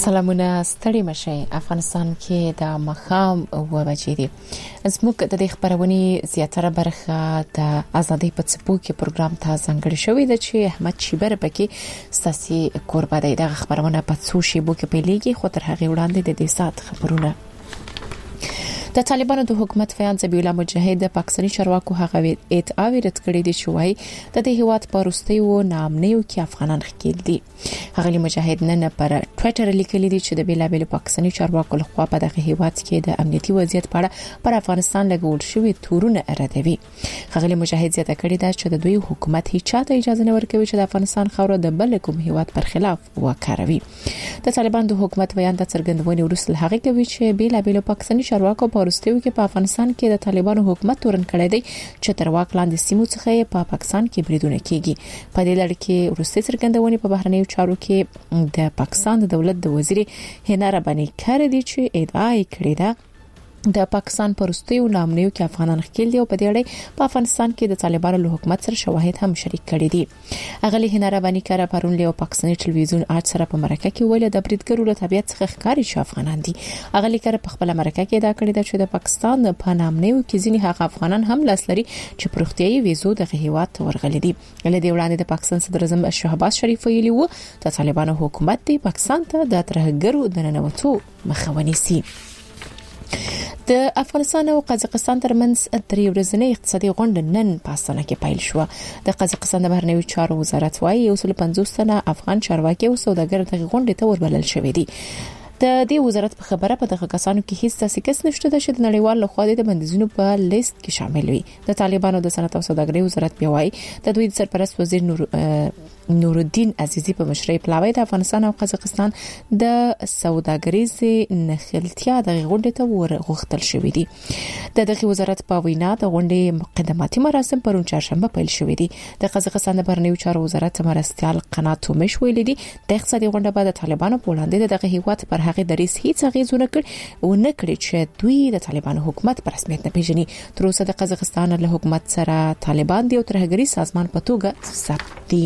سلامونه ستړي مشي افغانستان کې د مخام و بچی دي زموږ د خبرونې زیاتره برخه د ازادي په څپو کې پروګرام ته ځانګړی شوې ده چې احمد شیبر پکې ساسي قربا دی د خبرونه په څو شی بو کې پیلېږي خو تر هغه وړاندې د دې سات خبرونه د طالبانو د حکومت فیان ذبیح الله مجاهد د پاکستاني چارواکو هغه ادعا ورت کړې دي چې وايي د دې هیواد پروستي او نامنیو کې افغانان خکېل دي هغه مجاهد نن پر ټوئیټر لیکلي دي چې د بیلابل پاکستاني چارواکو لخوا په دغه هیواد کې د امنیتي وضعیت په اړه پر افغانستان لګول شوی تورونه ردوي هغه مجاهد زیاته کړې ده چې د دوی حکومت هیڅ چاته اجازه نه ورکوي چې د افغانستان خاور د بل کوم هیواد پر خلاف وکاروي د طالبان د حکومت بیان د څرګندونې وروسته هغه کوي چې بیلابل پاکستاني چارواکو پروستیو کې په افغانستان کې د طالبانو حکومت تورن کړی دی چې تر واک لاندې سیمو څخه په پاکستان کې بریدونه کیږي په دې لړ کې وروستي څرګندونې په بهرنیو چارو کې د پاکستان د دولت د وزیر هنا رباني کړی دی چې ادعا کړې ده د پاکستان پروستیو نامنیو کې افغانان خکېل دي او په دې اړه په افغانستان کې د طالبانو له حکومت سره شواهد هم شریک کړي دي اغلی هنا رباني کړه پرون له پاکستاني ټلویزیون آج سره په مرکه کې ویل د بریدګرو له طبيعت څخه ښکاری چې افغانان دي اغلی کړه په خپل مرکه کې دا کړی چې د پاکستان په نامنیو کې ځینې هغه افغانان هم لاسلري چې پروختیایي ویزو د هیواد ته ورغلي دي له دې وړاندې د پاکستان صدر اعظم شهباز شریف ویلي وو د طالبانو حکومت دی پاکستان ته د ترهګرو د ننوتو مخاوني سي د افغانستان او قزاقستان ترمنځ درې ورځنۍ اقتصادي غونډه نن په استانه کې پیل شو د قزاقستان د بهرنیو چارو وزارت وايي 150 تنه افغان چارواکي او سوداګر د غونډې ته وربلل شوې دي د دې وزارت په خبره په دغه کسانو کې هیڅ تاسو کس نشته چې د نړیوال لخوا د بندیزونو په لیست کې شامل وي د طالبانو د صنعت او سوداګرۍ وزارت بیاوي د دوی سرپرست وزیر نورالدین عزیزی په مشرۍ پلاوی د افغانستان او قزاقستان د سوداګریز نخلتیا د غونډې ته ورغښتل شوې دي دغه وزارت په وینا د غونډې مقدماتي مراسم پرون چهارشنبه پیل شوې دي د قزاقستان د بهرنیو چارو وزارت مرستيال قنات تومش ویلي دي د اقتصادي غونډه بعد طالبانو په وړاندې دغه هیواد پر هغه دریس هیڅ اغیزونه کړي چې دوی د طالبانو حکومت پر رسمیت نه پیژني تر اوسه د قزاقستان له حکومت سره طالبان دی او ترهګری سازمان په توګه ثبت دي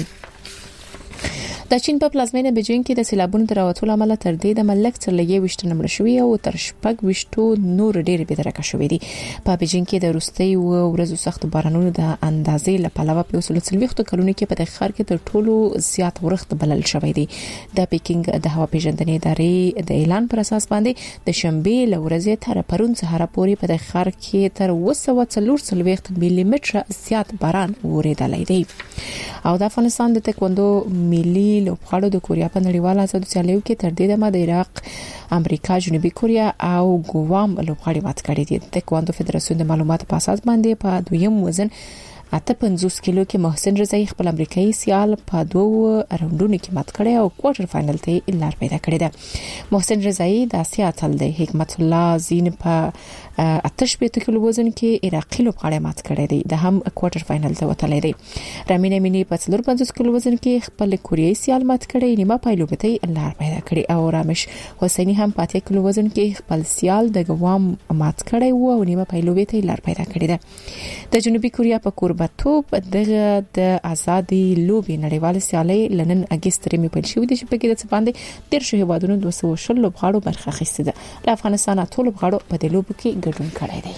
د چین په پلازمینه بیجینګ کې د سیلابونو دراوتو عمل تر دې د ملک تر لګي وشت نمبر شوی او تر شپږ وشتو نور ډېر به درکه شوې دي په بیجینګ کې د روستي او ورځو سخت بارانونو د اندازې لپاره په 130 کلونو کې په دغه کې تر ټولو زیات ورښت بلل شوی دی د پیکینګ د هوا پیژندنې ادارې د اعلان پر اساس باندې د شنبه لورځې تر پرون سهار پورې په دغه کې تر 240 ملي متره زیات باران وریدلی دی او د افغانستان د تکوندو ملي لوبغاړو د کوریا په نړیواله آزادو سیالیو کې تر دې دمه د عراق امریکا جنوبي کوریا او ګوام لوبغاړي مات کړي دي د تکواندو فدراسیون د معلوماتو په اساس باندې په دویم وزن 58 کیلو کې محسن رضایی خپل امریکایي سیال په دوه راوندونو کې مات کړي او کوارټر فائنل ته لار پیدا کړې ده محسن رضایی د اسیا اتل دی حکمت الله زین په 88 کیلو وزن کې عراقي لوبغاړي مات کړي دي د هم کوارټر فائنل ته وتلی دی رامین امینی په 54 کیلو وزن کې خپل کوریایي سیال مات کړي نیمه پایلوبه ته لار پیدا کړي او رامش حسینی هم په 8 کیلو وزن کې خپل سیال د ګوام مات کړي وو او نیمه پایلوبه ته لار پیدا کړي ده د جنوبي کوریا په توپ دغه د ازادي لوبي نړیوال سیالي لنن اگست رمي پیل شوې دي چې په کې د څپاندې تیر شوی هوادونو 200 لوبغاړو برخه اخیسته ده د افغانستان ټول لوبغاړو په دې لوب کې ګډون کړی دی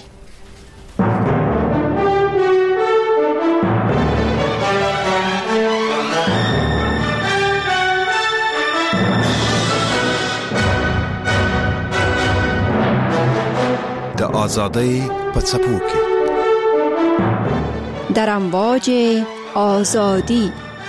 د ازادۍ په څپو کې در امواج آزادی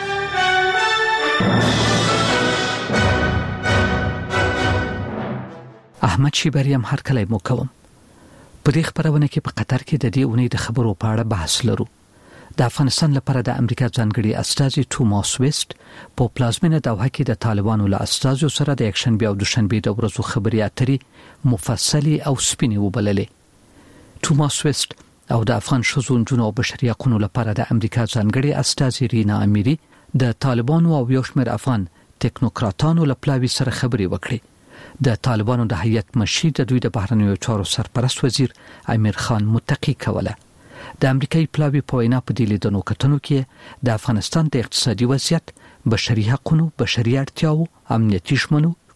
احمد شیبری هم هر کله مو کوم په دې خبرونه کې په قطر کې د دې اونۍ د خبرو په اړه بحث لرو د افغانستان لپاره د امریکا ځانګړي استازي توماس ویست په پلازمینه دوحه کې د طالبانو له استازو سره د یکشنبه او دوشنبه د ورځو خبري اترې مفصلي او سپینې وبللې توماس ویست او د افغان شذو جنو بشري حقوقو لپاره د امریکا ځانګړي استازي رینا امیری د طالبانو او یو شمېر افغان ټیکنوکراتانو لپاره سره خبري وکړي د طالبانو د هیئت مشیر د دوی د بهرنیو چارو سرپرست وزیر امیر خان متقی کوله د امریکایي پلاوی په وینا په دې لیدنو کتنو کې د افغانستان د اقتصادي وضعیت بشري حقوقو بشري اړتیاو امنیتي شمنو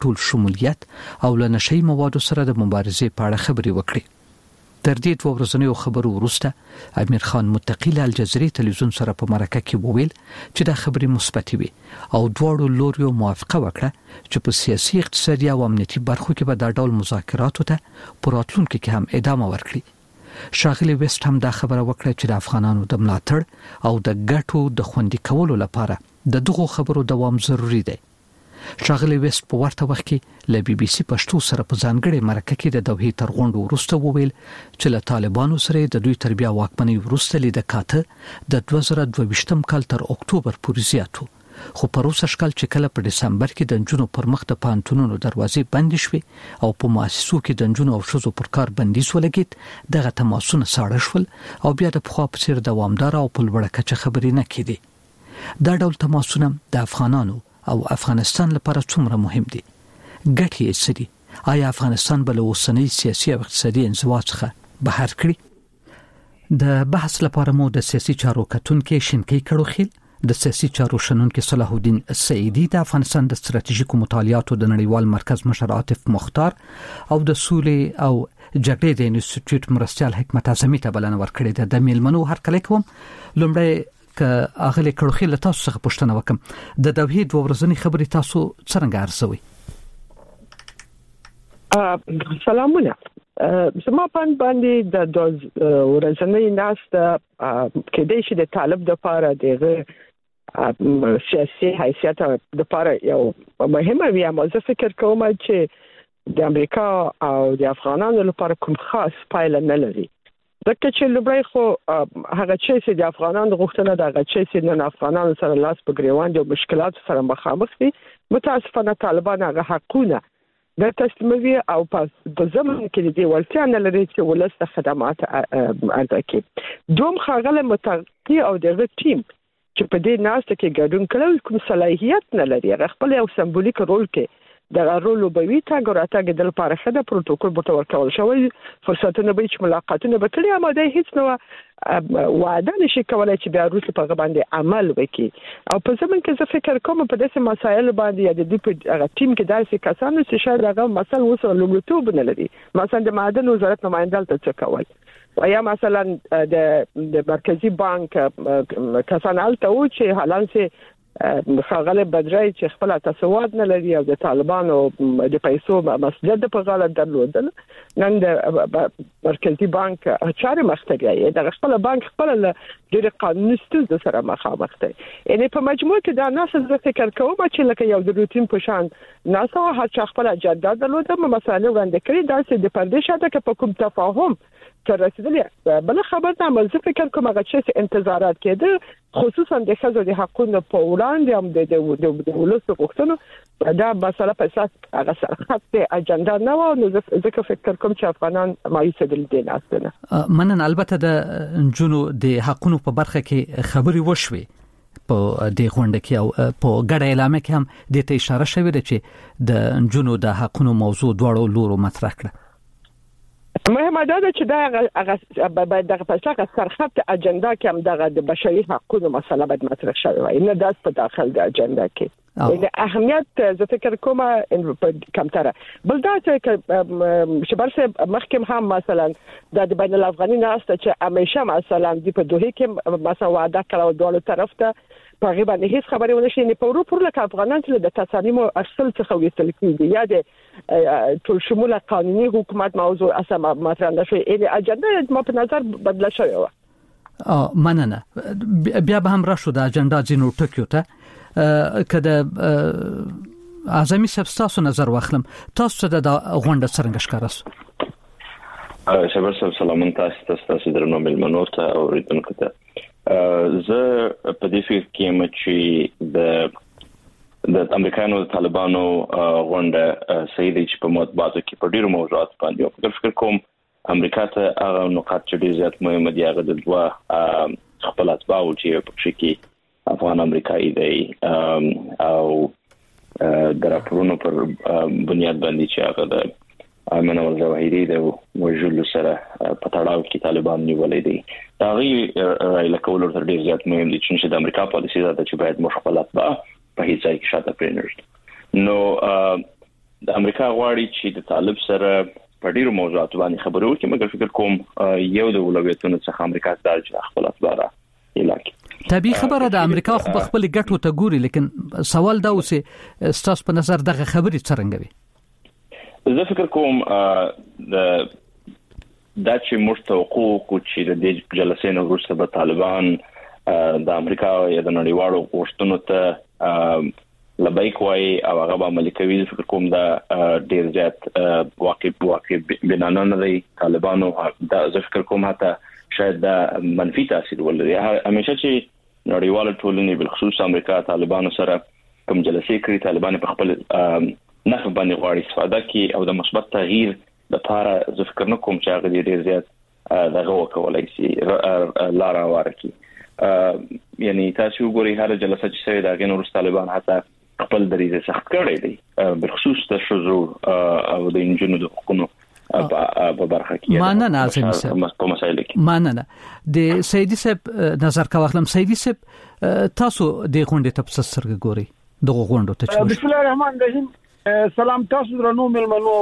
ټول شمولیت او له نشي موادو سره د مبارزې په اړه خبرې وکړي. تر دې دوه ورځنیو خبرو وروسته امیر خان متقی له الجزیرې تلویزیون سره په مرکه کې وویل چې دا خبرې مثبتې وي او دواړو لوریو موافقه وکړه چې په سیاسي، اقتصادي او امنیتي برخو کې به دا ډول مذاکراتو ته په راتلونکي کې هم ادامه ورکړي. ښاغلي ویسټ هم دا خبره وکړه چې د افغانانو د ملاتړ او د ګټو د خوندي کولو لپاره د دغو خبرو دوام ضروری دی. ښاغلي ویسټ په ورته وخت کې له بي بي سي پښتو سره په ځانګړي مرکه کې د دوحې تر غونډو وروسته وویل چې له طالبانو سره د دوی تر بیا واکمنۍ وروسته لید کاته د 2022 کال تر اکتوبر پورې زیاتو، خو په روسه شکل چې کله په دسمبر کې د نجونو پر مخ د پانتونونو دروازې بند شوې او په مؤسسو کې د نجونو او ښځو پر کار بندیز ولګید، دغه تماسونه ساړه شول او بیا د پخوا په څیر دوامدار او په لوړه کچه خبرې نه کېدې. دا ډول تماسونه د افغانانو او افغانستان لپاره څومره مهم دي؟ ګټې یې څه دي؟ آیا افغانستان به له اوسنۍ سیاسي او اقتصادي انزوا څخه بهر کړي؟ د بحث لپاره مو د سیاسي چارو کتونکي شینکي کړوخیل، د سیاسي چارو شنونکي صلاح الدین سعیدی، د افغانستان د ستراتیژیکو مطالعاتو د نړیوال مرکز مشر عاطف مختار او د سولې او جګړې د انسټیټیوټ مرستیال حکمت اعظمي ته بلنه ورکړې ده. د میلمنو هرکلی کوم. لومړی که اغلی کړوخیل تاسو څخه پوښتنه وکم، د دوحې دوه ورځنی خبرې تاسو څنګه ارزوي؟ سلامونه. زما باندې د ورځنی ناسته کې د شي د طالب د لپاره د سیاسي حیثیت د لپاره یو مهمه وي. زه فکر کوم چې د امریکا او د افغانانو لپاره کوم خاص پایله نه لري، ځکه چې لومړی خو هغه چې د افغانانو غوښتنه د هغه چې نن افغانانو سره لاس په ګریوان دي او مشکلات سره مخامخ دي. متاسفانه طالبان هغه حقونه د تسلیموي او په زمن کې د ولتیا نه لري چې ولست خدمات ارزه کړي. دوم خاغله متقی او دغه ټیم چې په دې ناسته کې ګډون کړل کوم صلاحیت نه لري، خپل یو سمبولیک رول کې د رول وبوي تاګ راته د لپاره خده پروتوکول به تور کول شوی، فرصتونه به چې ملاقاتونه به کړي، اما د هیڅ نو وعده نشي کولای چې بیا روس په باندې عمل وکړي. او په زمون کې زه فکر کوم په داسې مسایل باندې یا د دې په هغه ټیم کې داسې کسانو چې شاید هغه مثلا وسو لومړیتوب نه لري، مثلا د معدن وزارت نمائنده ته څه کول، یا مثلا د مرکزی بانک کسان الته و چې حالان سه خاغله بدرای چې خپل تسواد نه لري او د طالبانو د پیسو مسجد په غاړه درلودل، نن د مرکزی بانک چارې مختګي د خپل بانک خپل د قانوني ستونزو سره مخامخ دي. یعنی په مجموع کې دا ناسه زه فکر کوم چې لکه یو د روتین په شان ناسه هر چا خپل اجنډا درلوده، مسایل وړاندې کړي، دا چې د پردې شاته کې په کوم تفاهم تر رسیدلی. بل خبر دا مزه فکر کوم هغه چې انتظارات کېده خصوصا د خزو د حقوقو په وړاندې هم د ولوس غوښتنو دا مسله په اساس هغه سرخط اجنډا نه و، نو ځکه فکر کوم چې افغانان مایوسه دي نه. منن البته د جنو د حقوقو په برخه کې خبري وشوي په د غونډه کې او په ګډه اعلامیه کې هم د ته اشاره شوې ده چې د جنو د حقوقو موضوع دواړو لورو مطرح کړه. مهمه ده چې دا باید دغه پښتاګه سرخط اجنډا کې هم دغه د بشري حقوقو مسله باید مطرح شوی وي، نه داس په داخل د اجنډا کې. د اهمیت زه فکر کوم کمتره. بل دا چې برسه محکم هم مثلا د بین الافغاني ناسته چې همیشه مثلا د په دوه کې مثلا وعده کړو دوه طرف ته په غیبه نه هیڅ خبرې ونه شي، نه په ورو پر لکه افغانان چې د تصامیم اصل څخه وېستل کیږي یا د ټول شموله قانوني حکومت موضوع اساسا مطرح نشي. ال اجنډا ما په نظر بدل شوی و. مننه. بیا به هم راشو د اجنډا ځینو ټکیو ته کده اعظمي سبستاسو نظر واخلم، تاسو ته د غونډه څنګه ښکاراسو؟ شبر صاحب سلامون تاسو درنو ملمنو ته او ریتونکو ته. زه په دې فکر کې یم چې د امریکایانو د طالبانو غونډه صحیح دی چې په مطبوعاتو کې په ډیرو موضوعات باندې فکر کوم امریکا ته هغه نقاط چې ډیر زیات مهم دي هغه د دوه خپل اتباعو چې په شکل افغان امریکایي دی او د راپورونو پر بنیاد باندې چې هغه د امن او زواهری د وجلو سره په تړاو کې طالبان نیولې دي. دا غي رایل کول تر ډیر زیات مهم دي چې د امریکا پالیسي دا چې باید مخالفت په هیڅ ځای کې شاته پرېنرد. نو د امریکا غواړي چې د طالب سره په ډیرو موضوعاتو باندې خبرې وکړي، مګر فکر کوم یو د اولویتونو څخه امریکا ستاسو چې خپل اتباع علاقه طبيعي خبره د امریکا خو خپل ګټو ته ګوري، لیکن سوال دا اوسه ستاسو په نظر دغه خبرې څرنګه وي؟ زه فکر کوم دا چې موږ توقع کوو چې د دې جلسې نه وروسته به طالبان د امریکا یا د نړیوالو غوښتنو ته لبیک وای او هغه به عملي کوي. فکر کوم دا ډیر زیات واقع بنانه نه دی. طالبانو دا زه فکر کوم حتی شاید دا منفي تاثیر ولري. همیشه چې نړیوال ټولنې بل خصوص امریکا طالبانو سره کوم جلسې کوي، طالبان په خپل نفع باندې غواړي استفاده کوي او د مثبت تغییر لپاره زه فکر نه کوم چې هغه ډیر زیات دغه وکولای شي لاره ورکړي. یعنی تاسو وګورئ هر جلسه چې شوی دا غن ورس طالبان حتی خپل دریزه سخت کړی دی بخصوص د شذو او د انجنونو د حقوقو په برخه کې. مانه اعظمي صاحب په مسایل کې مانه د سیدی صاحب نظر کا واخلم. سیدی صاحب تاسو د غونډې ته څه ګوري دغه غونډو ته؟ بسم الله الرحمن الرحیم. سلام تاسو درنو ملمنو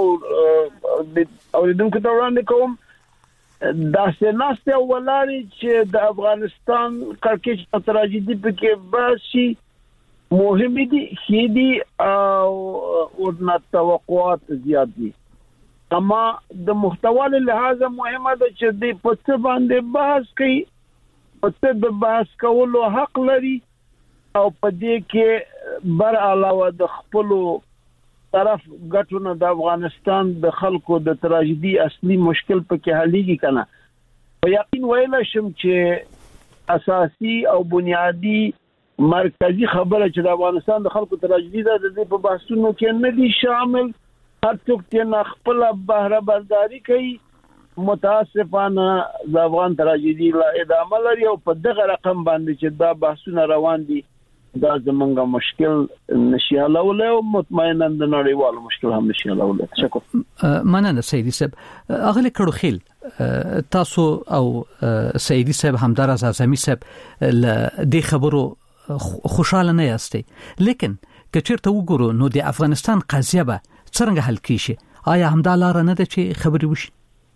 او دمکو ته وړاندې کوم. دا سناسته ولاري چې د افغانستان کړکېچ تراژیدي پکې باسي مهم دي خېدي او ورنه توقعات زیات دي. اما د محتوا له لحاظ مهمه ده چې د پڅ باندې بحث کوي، پڅ د بحث کولو حق لري او په دې کې بر علاوه د خپل طرف ګټونه د افغانستان د خلکو د تراژیدي اصلي مشکل پکې حلېږي کنه. په یقین ویل شم چې اساسي او بنیادی مرکزی خبره چې د افغانستان د خلکو تراژیدي د دې په بحثونو کې نه دي شامل. هر څوک چې خپل بهره برداری کوي متاسفانه د افغان تراژیدي لا ادامه لري او په دغه رقم باندې چې دا بحثونه روان دي دا زمونږه مشکل نشي حلولای او مطمئنا د نړیوالو مشکل هم نشي حلولای. شکر. مننه سیدی صاحب. اغلی کړو خیل تاسو او سیدی صاحب همدار از اعظمي صاحب د خبرو خوشاله نه یاستئ، لیکن که چیرته وګورو نو د افغانستان قضیه به څنګه حل کیږي؟ آیا همدا لار نه ده چې خبرې وشي؟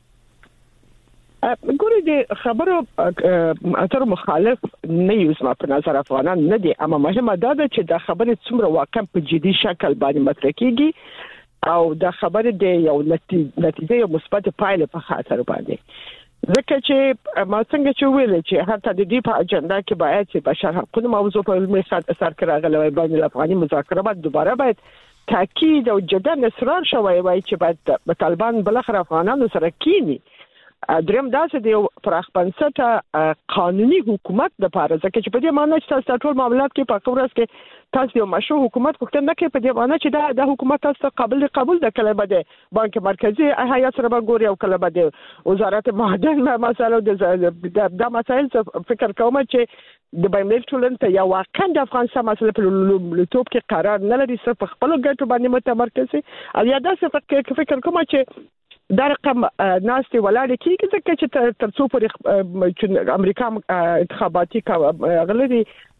ګورې د خبرو اتر مخالف نه یو زما په نظر افغانان نه دي، اما مهمه ده چې دا خبرې څومره واقعا په جدي شکل باندې مطرح کیږي او دا خبرې د یو نتیجه یو مثبت پایله په خاطر باندې. ځکه چې ما څنګه چې ویل چې حتی د دې په اجنډا کې باید چې بشر حقوقو موضوع په علمي سر کې راغلی وای، بین الافغاني مذاکرات دوباره باید تاکید او جدا اصرار شوی وای چې باید طالبان بلخره افغانانو سره کینی. دریم دا چې د پراخ بنسټه قانوني حکومت د لپاره ځکه چې په دې معنی چې تاسو ټول معاملات کې په کورس کې تاسو یو مشروع حکومت پوښتنه نه کوي، په دې معنی چې دا حکومت تاسو قبول د کلمه ده بانک مرکزی هيئت سره ګوري او کلمه ده وزارت معدن مسائل د مسائل فکر کوم چې د بین‌المللي ټولنې ته یو واقعا د افغانستان مسله په لومړیتوب کې قرار نه لري، صرف خپل ګټو باندې متمرکز او یا دا څه فکر کوم چې دا رقم ناستي ولاړ کیږي ځکه چې تر څو پر امریکا انتخاباتي غلري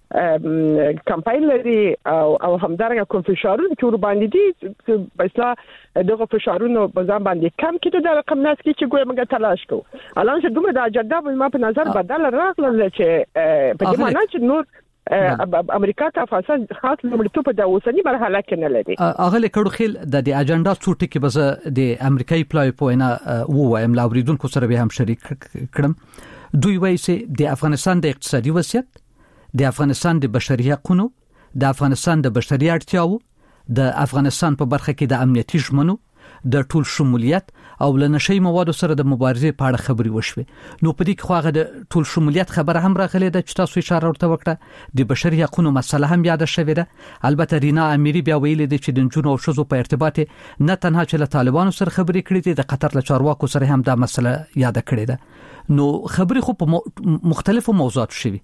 کمپاین لري او همدارنګه کوم فشارونه چې ور باندې دي په اصطلاح دغه فشارونه په ځان باندې کم کړي دا رقم ناس کې چې ګویا موږ تلاش کوو. الان چې دومره د اجنډا په ما په نظر بدل راغله چې په دې معنی چې نور امریکا ته فاصله خاص لمړتوب د اوسنی مرحله کې نه لري. اغه کړو خیل د اجنډا څو ټکي بس د امریکایي پلای پوینه وایم لاوریدونکو سره به هم شریک کړم. دوی وایي چې د افغانستان د اقتصادي وضعیت، د افغانستان د بشري حقوقو، د افغانستان د بشري اړتیاو، د افغانستان په برخه کې د امنیتي ژمنو، د ټول شمولیت او لنشي موادو سره د مبارزې په اړه خبري وشوي. نو په دې کې خواغه د ټول شمولیت خبره هم راغلي ده چې تاسو اشاره ورته وکړه، د بشري حقوقو مسله هم یاد شوې ده. البته رینا اميري بیا ویلي دي چې د جنونو او شذو په ارتباط نه تنها چې له طالبانو سره خبري کړې دي، د قطر له چارواکو سره هم دا مسله یاد کړې ده. نو خبري خو په مختلفو موضوعاتو شوي.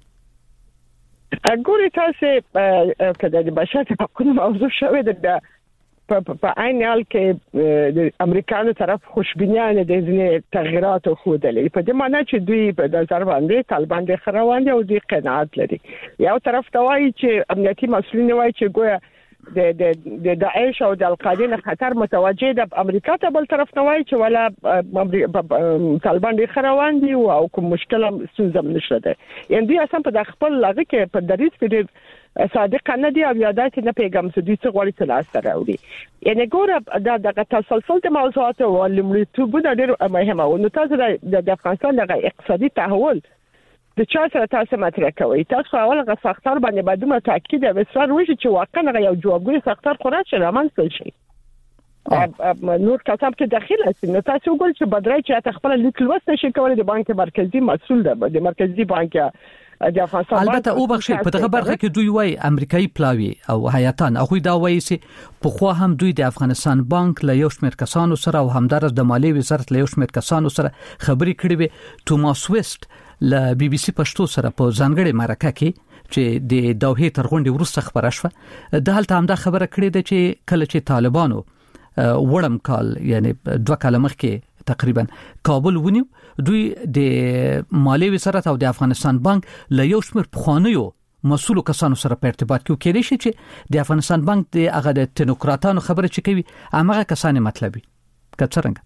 ګورې تاسو کله د بشري حقوقو موضوع شوې ده په عین حال کې د امریکایانو طرف خوشبینانه د ځینې تغیرات خوده په دې معنی چې دوی په نظر باندې طالبان د خروان دي او د قناعت لري. یو طرف ته وایي چې امنیتي مسؤلین وایي چې ګویا د داعش او د القاعده خطر متوجه د امریکا ته بل طرف نه وای چې ولا طالبان ډیر خروان دي او کوم مشکل هم ستونزه نشته ده یعنی دوی اصلا په خپل لغه کې په دریض کې صادق نه دي او یادات نه پیغام څه دي څه غوړي څه لاس راوړي یعنی ګوره د تسلسل د موضوعات او لمړیتوب ډیر مهمه او نو تاسو د افغانستان د اقتصادي تحول د چا سره تاسو مطرح کوي تاسو اوله ساختار باندې بدومه تاکید او اصرار وشي چې واقعا یو جوابګوی ساختار خورات شي رامنځته شي نور کسب ته داخله شي نو تاسو وګورئ چې بدرای چې خپل لیک لوست شي کولای د بانک مرکزی مسول ده د مرکزی بانک د افغانستان البته او بخښي په دغه برخه کې دوی وای امریکایي پلاوی او حیاتان هغه دا وایي چې په خو هم دوی د افغانستان بانک له یو شمېر کسانو سره او همدارس د مالیې وزارت له یو شمېر کسانو سره خبرې کړې وي توماس ویسټ له بي بي سي پښتو سره په ځانګړي مرکه کې چې د دوحې تر غونډې وروسته خبره شوه د حالت همدا خبره کړې ده چې کله چې طالبانو وړم کال یعنی 2 کال مخکې تقریبا کابل ونیو دوی د مالیې وزارت او د افغانستان بانک له یو شمېر پخوانیو مسؤلو کسانو سره په ارتباط کې کېدای شي چې د افغانستان بانک د هغه د تکنوکراتانو خبره چې کوي هغه کسان مطلبي کڅرنګ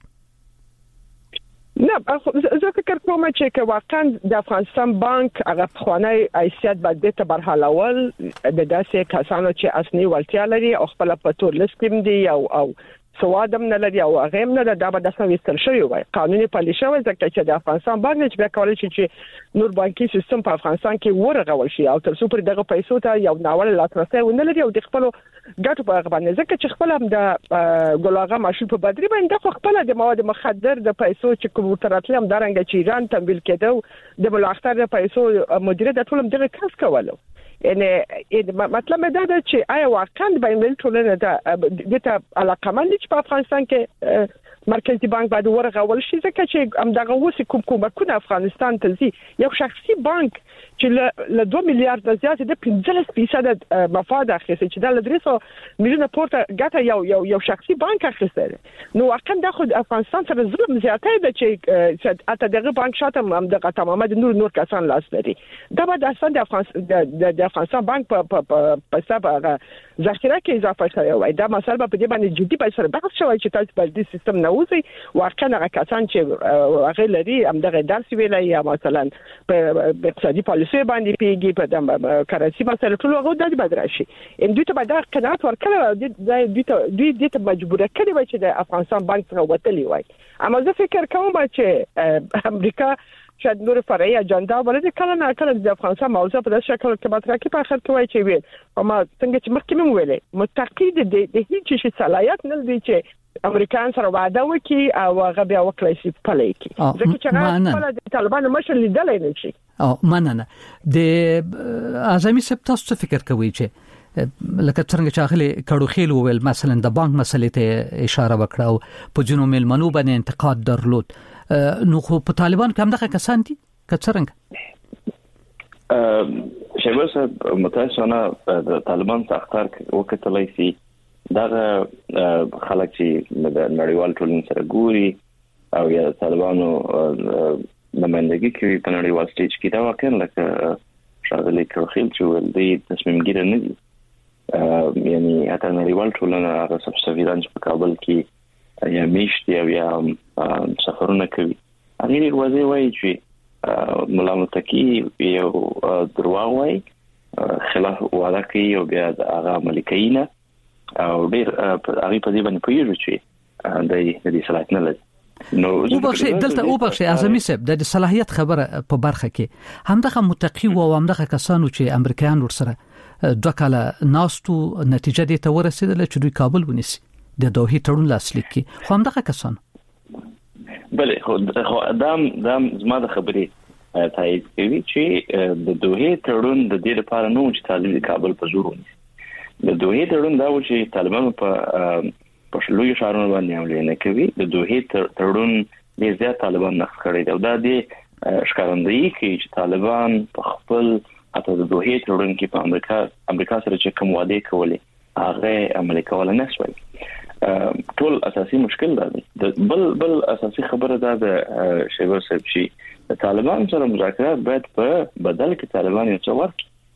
نه زه فکر کوم چې واقعا د افغانستان بانک هغه خوانی حیثیت باید ته برحالول د داسې کسانو چې اصلي ولتیا لري او خپل په تور لیست دي او سوادم نه لري او هغه هم نه د داسې وستل شوی وای قانوني پالیسي وای ځکه چې د افغانستان بانک نه چې کولای شي چې نور بانکي سیستم په افغانستان کې ورغول شي او تر څو پر دغه پیسو ته یو ناول لاسرسي ونه لري او د خپل ګټو په اړه باندې ځکه چې خپل هم د ګلاغه ماشین په بدري باندې خپل د مواد مخدر د پیسو چې کوم تراتل هم درنګ چې ایران تمویل کېدو د ملاختر د پیسو مدیریت د ټولم دغه کس کولو یعنی مطلب دا ده چې آیا واقعا بین ټولنه د ته علاقمند چې په افغانستان کې مرکزی بانک باید ورغول شي ځکه چې همدغه وسې کومکونه افغانستان ته ځي یو شخصي بانک چې له 2 میلیارډ زیات د 15% مفاد اخیسته چې د 300 میلیونه پورته ګټه یو شخصي بانک اخیسته نو واقعا د خود افغانستان سره ظلم زیاته ده چې اته دغه بانک شاته هم دغه تمامه د نور کسان لاس لري دا به د افغانستان بانک په حساب ذخیره کې اضافه شوی وای دا مسله په دې باندې جدي په سره بحث شوی چې تاسو په دې سیستم نه وځي واقعا هغه کسان چې هغه لري هم دغه درس ویلای یا مثلا په اقتصادي پالیسي باندې پیږي په کرنسي مسله ټول هغه د بدرشي ان دوی ته به دا قناعت ورکړي دوی ته مجبور کړي وای چې د افغانستان بانک څخه وتلی وای اما زه فکر کوم چې امریکا شاید نور فرعي اجنډا ولې کله نه کله د افغانستان موضوع په داسې شکل کې مطرح کی په اخر کې وای چې ویل او ما څنګه چې مخکې مې ویلې متقید د هیڅ شي صلاحیت نه لري چې امریکایان سره وعده وکړي او هغه بیا وکړي چې پلي کی ځکه چې هغه د طالبانو مشر لیدل نه شي او مننه د اعظمي سپتاس فکر کوي چې لکه څنګه چې اخلي کډو خېل وویل مثلا د بانک مسلې ته اشاره وکړه او په جنوب ملمنو باندې انتقاد درلود نو خو په طالبان کې هم دغه کسان دي کڅرنګ شیبه صاحب متاسفانه د طالبان ساختار وکټلای شي دغه خلک چې د نړیوال ټولنې سره ګوري او یا طالبانو نمائندګي کوي په نړیوال سټیج کې دا واقعا لکه شاغلي کړخیل چې ولدي تصمیم ګیره نه دي یعنی اته نړیوال ټولنه هغه سفیران په کابل کې یا میشتي او یا سفرونه کوي هغه ورځي وایي چې مولا متکی یو درواغ وایي خلاف وعده کوي او بیا هغه ملکینه او ډیر هغه په دې باندې پیږي چې د دې صلاحیت نه لري نو وبخښه اعظمي صاحب د صلاحیت خبره په برخه کې همدغه متقی او همدغه کسانو چې امریکایان ورسره 2 کال ناستو نتیجه دې ته ورسېدل چې دوی کابل ونیسي د دوحې تړون لاسلیک کی خو همدغه کسان بله خو دام زما د خبرې تایید کوي چې د دوحې تړون د دې لپاره نو چې طالب کابل په زور ونیسي د دوحې تړون دا و چې طالبان په شلوي شهرونو باندې حمله نه کوي د دوحې تړون ډېر زیات طالبان نقض کړی دی او دا د ښکارندویي کوي چې طالبان په خپل اته د دوحې تړون کې په امریکا سره چې کوم وعده کولې هغه عملي کول نه شوی ټول اساسي مشکل دا دی د بل اساسي خبره دا د شیبر صاحب چې طالبان سره مذاکرات باید په بدل کې طالبان یو څه ورکړي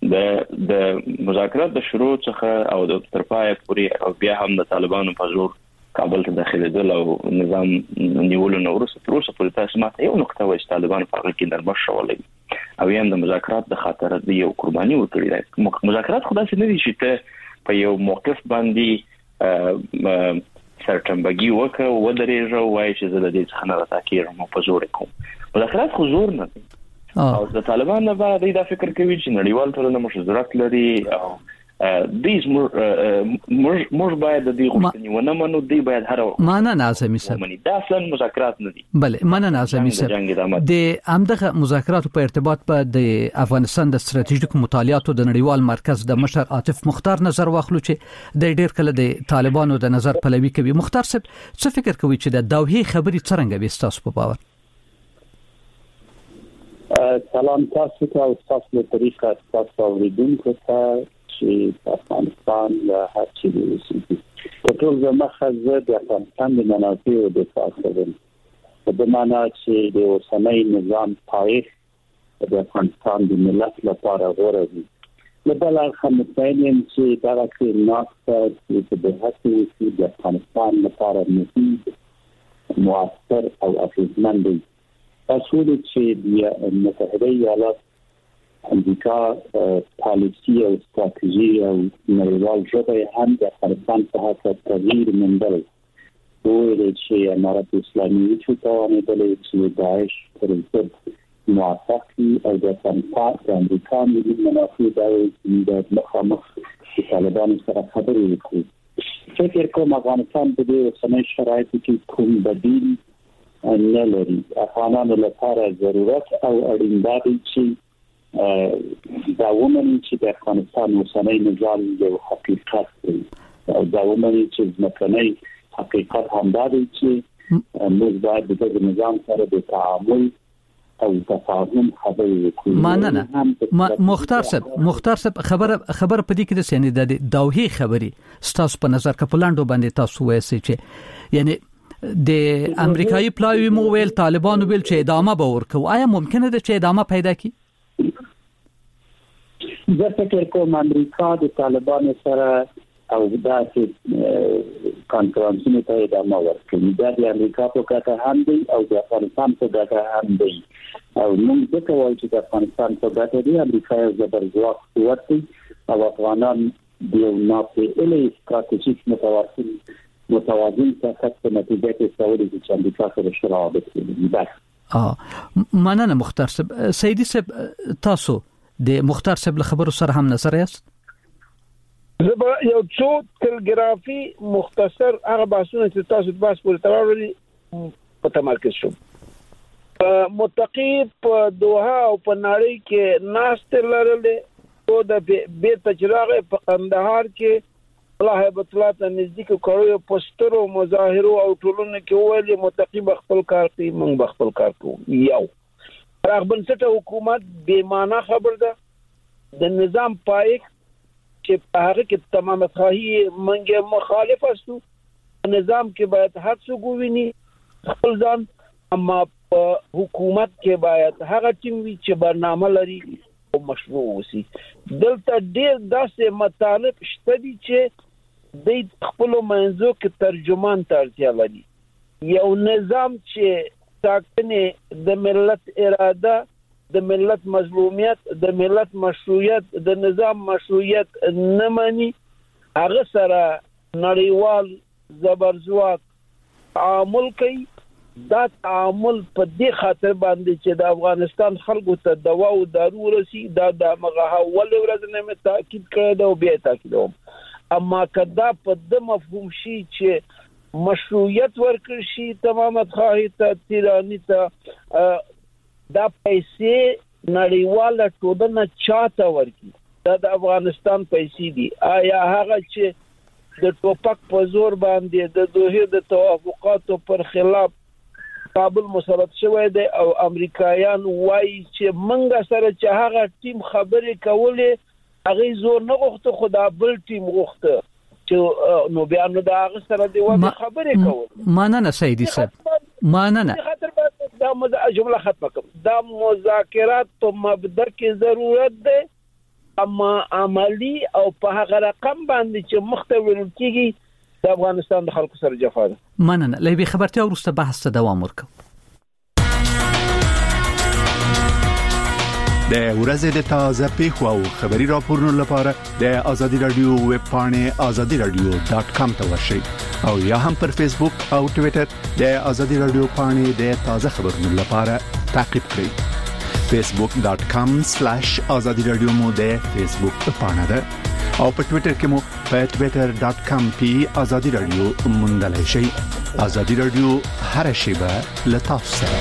د مذاکرات د شروع څخه او د ترپای پورې او بیا هم د طالبانو په زور کابل ته داخليدل او نظام نیولو نو وروسته پورې تاسو ماته یو نقطه وایي طالبان په هغه کې نرمښت شولې او یم د مذاکرات د خاطر د یو قرباني ورکړي مذاکرات خدای څخه نه دي چې ته په یو موقف باندې سرټمبګي وکړه و درېږه وایي چې زه د دې څخه نه راکېږم په زور کوم مذاکرات خو زور نه دي او د طالبان نه بعد دا فکر کوي چې نړیوال ټولنه مشورت لري او موږ باید د دې غوښتنې ونه منو دی باید هر معنا نازمي صاحب دا اصلا مذاکرات نه دي بله معنا نازمي صاحب د امدغه مذاکرات په ارتباط په د افغانستان د ستراتیژیک مطالعاتو د نړیوال مرکز د مشر عاطف مختار نظر واخلو چې د ډیر کله د طالبانو د نظر پلوي کوي مختار صاحب څه فکر کوي چې د دوحې خبري څنګه به تاسو په باور سلام تاسو ته او تاسو له طریقه تاسو اوریدونکو ته چې افغانستان له هر چي وسیږي په ټول ځمکه د افغانستان د منافعو د فاصلې په معنا چې د اوسنۍ نظام پایښت د افغانستان د ملت لپاره غوره دي له بل اړخه متعین چې دا کې ناقصه چې د هڅې د افغانستان لپاره مفید مؤثر او اغېزمن دي اصول چې د متحده ایالات امریکا پالیسی او استراتیژي او نړیوال ژبه هم د افغانستان په حق تغییر موندل وایي چې امارات اسلامي چې توانېدل چې داعش پر ضد موافقي او د افغانستان د امریکا ملي منافع د مخامخ د طالبانو سره خبرې وکړي فکر کوم افغانستان په دې اوسنۍ شرایطو کې کوم بدیل نه لري افغانانو لپاره ضرورت او اړین دی چې دا ومني چې د افغانستان اوسنۍ نظام یو حقیقت دی او دا ومني چې مکنی حقیقت هم دی چې موږ باید د نظام سره د تعامل او تفاهم خبرې وکړو ماننه مختار صاحب خبر په دې کې د سینې د دوحې خبري ستاسو په نظر کپلاندو باندې تاسو وایي چې یعنی د امریکایي پلاوی مو ویل طالبانو ویل چې ادامه به ورکو آیا ممکنه ده چې ادامه پیدا کی زه فکر کوم امریکا د طالبانو سره او داسې کانفرنسونو ته ادامه ورکوي دا د امریکا په ګټه هم دی او د افغانستان په ګټه هم دی او موږ ځکه وایو چې د افغانستان په ګټه دی امریکا یو زبرځواک قوت دی او افغانان د یو ناپېژندل استراتیژیک متوازن سیاست په نتیجه کې سعودي چې امریکا سره شراکت کوي مننه مختار صاحب سیدی صاحب تاسو د مختار صاحب له خبرو سره هم نظر یاست زه یو څو تلګرافي مختصر هغه بحثونه چې تاسو بحث پورې تړلي په تمرکز شو متقی په دوحه او په نړۍ کې ناست لرلې او د بیت تجربه په قندهار کې الله هیبت الله ته نزدیک کړو پوسټرو مظاهرو او ټولنه کې ویلي متقی خپل کار کوي موږ خپل کار کوو یو راغبنسټه حکومت بې معنا خبر ده د نظام پایښت چې په هغه کې تمام خواهی منګه مخالف استو نظام کې باید هر څه ګوینی خپل ځان اما په حکومت کې باید هغه ټیم وي چې برنامه لري او مشروع وسی دلته ډیر داسې مطالب شته دي چې د خپل منځو کې ترجمان ته اړتیا لري یو نظام چې ټاکنې د ملت اراده د ملت مظلومیت د ملت مشروعیت د نظام مشروعیت نه مانی هغه سره نړیوال زبرځواک تعامل کوي دا تعامل په دې خاطر باندې چې د افغانستان خلکو ته دوا او دارو ورسي دا د مغه اول ورځ نه مې تاکید کړی دا او بیا تاکید کوم اما کدا په د مفهوم شي چې مشروعیت ورکړ شي تمامت خواهی ته تیرانی ته دا پیسې نړیواله ټولنه چاته ورکړي دا د افغانستان پیسې دي آیا هغه چې د ټوپک په زور باندې د دوحې د توافقاتو پر خلاف کابل مسلط شوی دی او امریکایان وایي چې منګه سره چې هغه ټیم خبرې کولې هغه زور نه غوښته خدا بل ټیم غوښته چې نو بیا نو دا هغه سره دی و خبرې کول ماننه سیدی صاحب ماننه دا جمله ختمه کوم دا مذاکرات په مبدا کې ضرورت ده اما عملی او په هغه رقم باندې چې مختویل کیږي د افغانستان د خلکو سره جفا ده. مننه. لوي خبرتیا ورسته بحث ته دوام ورکړو. د ورځې د تازه پیښو او خبري راپورونو لپاره د آزادي رادیو ویب پاڼې azadiradio.com ته ورشئ او یا هم پر فیسبوک او ټوئیټر د آزادي رادیو پاڼې د تازه خبرونو لپاره تعقیب کړئ. facebook.com/azadiradio مو د فیسبوک پاڼه ده او په ټوئیټر کې مو په twitter.com/azadiradio موندلای شئ. آزادي رادیو هر شیبه له تاسو سره.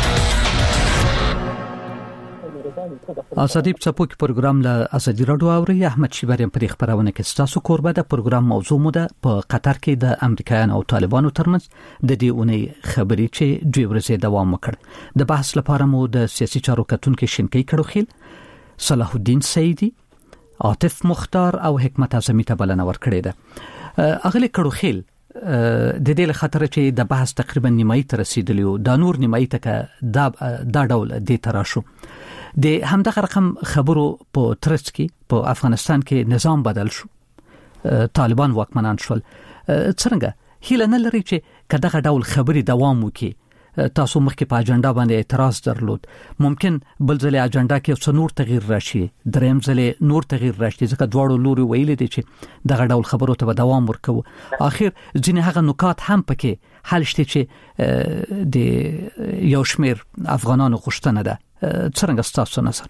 آزادی څپوک پروګرام له آزادی رادیو اوري. احمد شیبریم په خبرونه کې ستاسو کوربه د پروګرام موضوع مو ده په قطر کې د امریکایانو او طالبانو ترمنځ د دې اونۍ خبرې چې دوی ورځې دوام وکړ. د بحث لپاره مو د سیاسي چارو کتونکو شینکی کړوخیل، صلاح الدین سیدی، عاطف مختار او حکمت اعظمی ته بلنه ورکړې ده. اغلی کړوخیل د دې لخطر چې د بحث تقریبا نیمایي ته رسیدلی او د نور نیمایي ته دا ډول د تراشو د همدغه رقم خبرو په ترڅ کې په افغانستان کې نظام بدل شو، طالبان واکمنان شول. څنګه هیله نه لري چې کداغه ډول خبري دوام وکړي؟ تاسو مخکې په اجنډا باندې اعتراض درلود، ممکن بل ځلې اجنډا کې څو نور تغییر راشي، دریم ځلې نور تغییر راشي، ځکه دواړو لوري ویل دي چې دغه ډول خبرو ته دوام ورکوي. اخر ځینې هغه نکات هم پکې حل شته چې د یو شمیر افغانانو غوښتنه ده. څنګه ستاسو نظر؟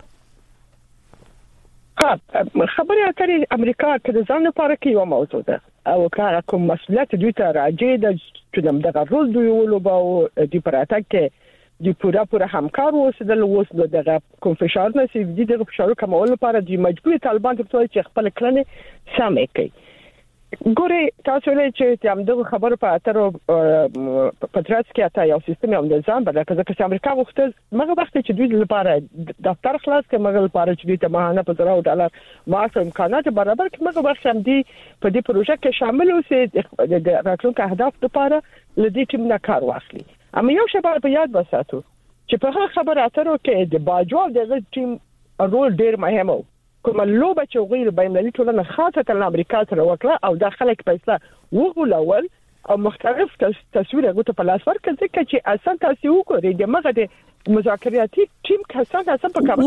خبرې اترې امریکا ته د ځان لپاره کې یو موضوع ده او کله کوم مسؤلیت دوی ته راځي د چې دغه رول دوی ولوباو د پراتک کې د پوره همکار اوسېدل اوس دغه کوم فشار نه سي د فشار کمول لپاره د مجبوري طالبان ته چې خپل کړنې سمې کوي. ګوري تاسو له چې همدغه خبره په اترو پاتراس کې اته یو سیستم او نظام بدل کړه چې امریکا وخت مغه وخت چې دوی لپاره دفتر خلاص کړي مغه لپاره چې دوی ته ماهانه په $100 معاش امکانات برابر کړي مغه وخت هم دي په دې پروژه کې شامل اوسي د راتلونکو اهداف لپاره لدې ټیم نه کار واخلي. اما یو شباب په یاد وساتو چې په هغه خبره اترو کې د باجوړ د ټیم رول ډیر مهم و. کومه لوبه چې غیر بینالمللي ټولنه خاصه د امریکا سره وکړه او د خلک پیسې وغولول او مختلف تصویر هغه ته په لاس ورکړ چې اصلا تاسو وګورئ د مغه د مذاکراتي ټیم کسان په کار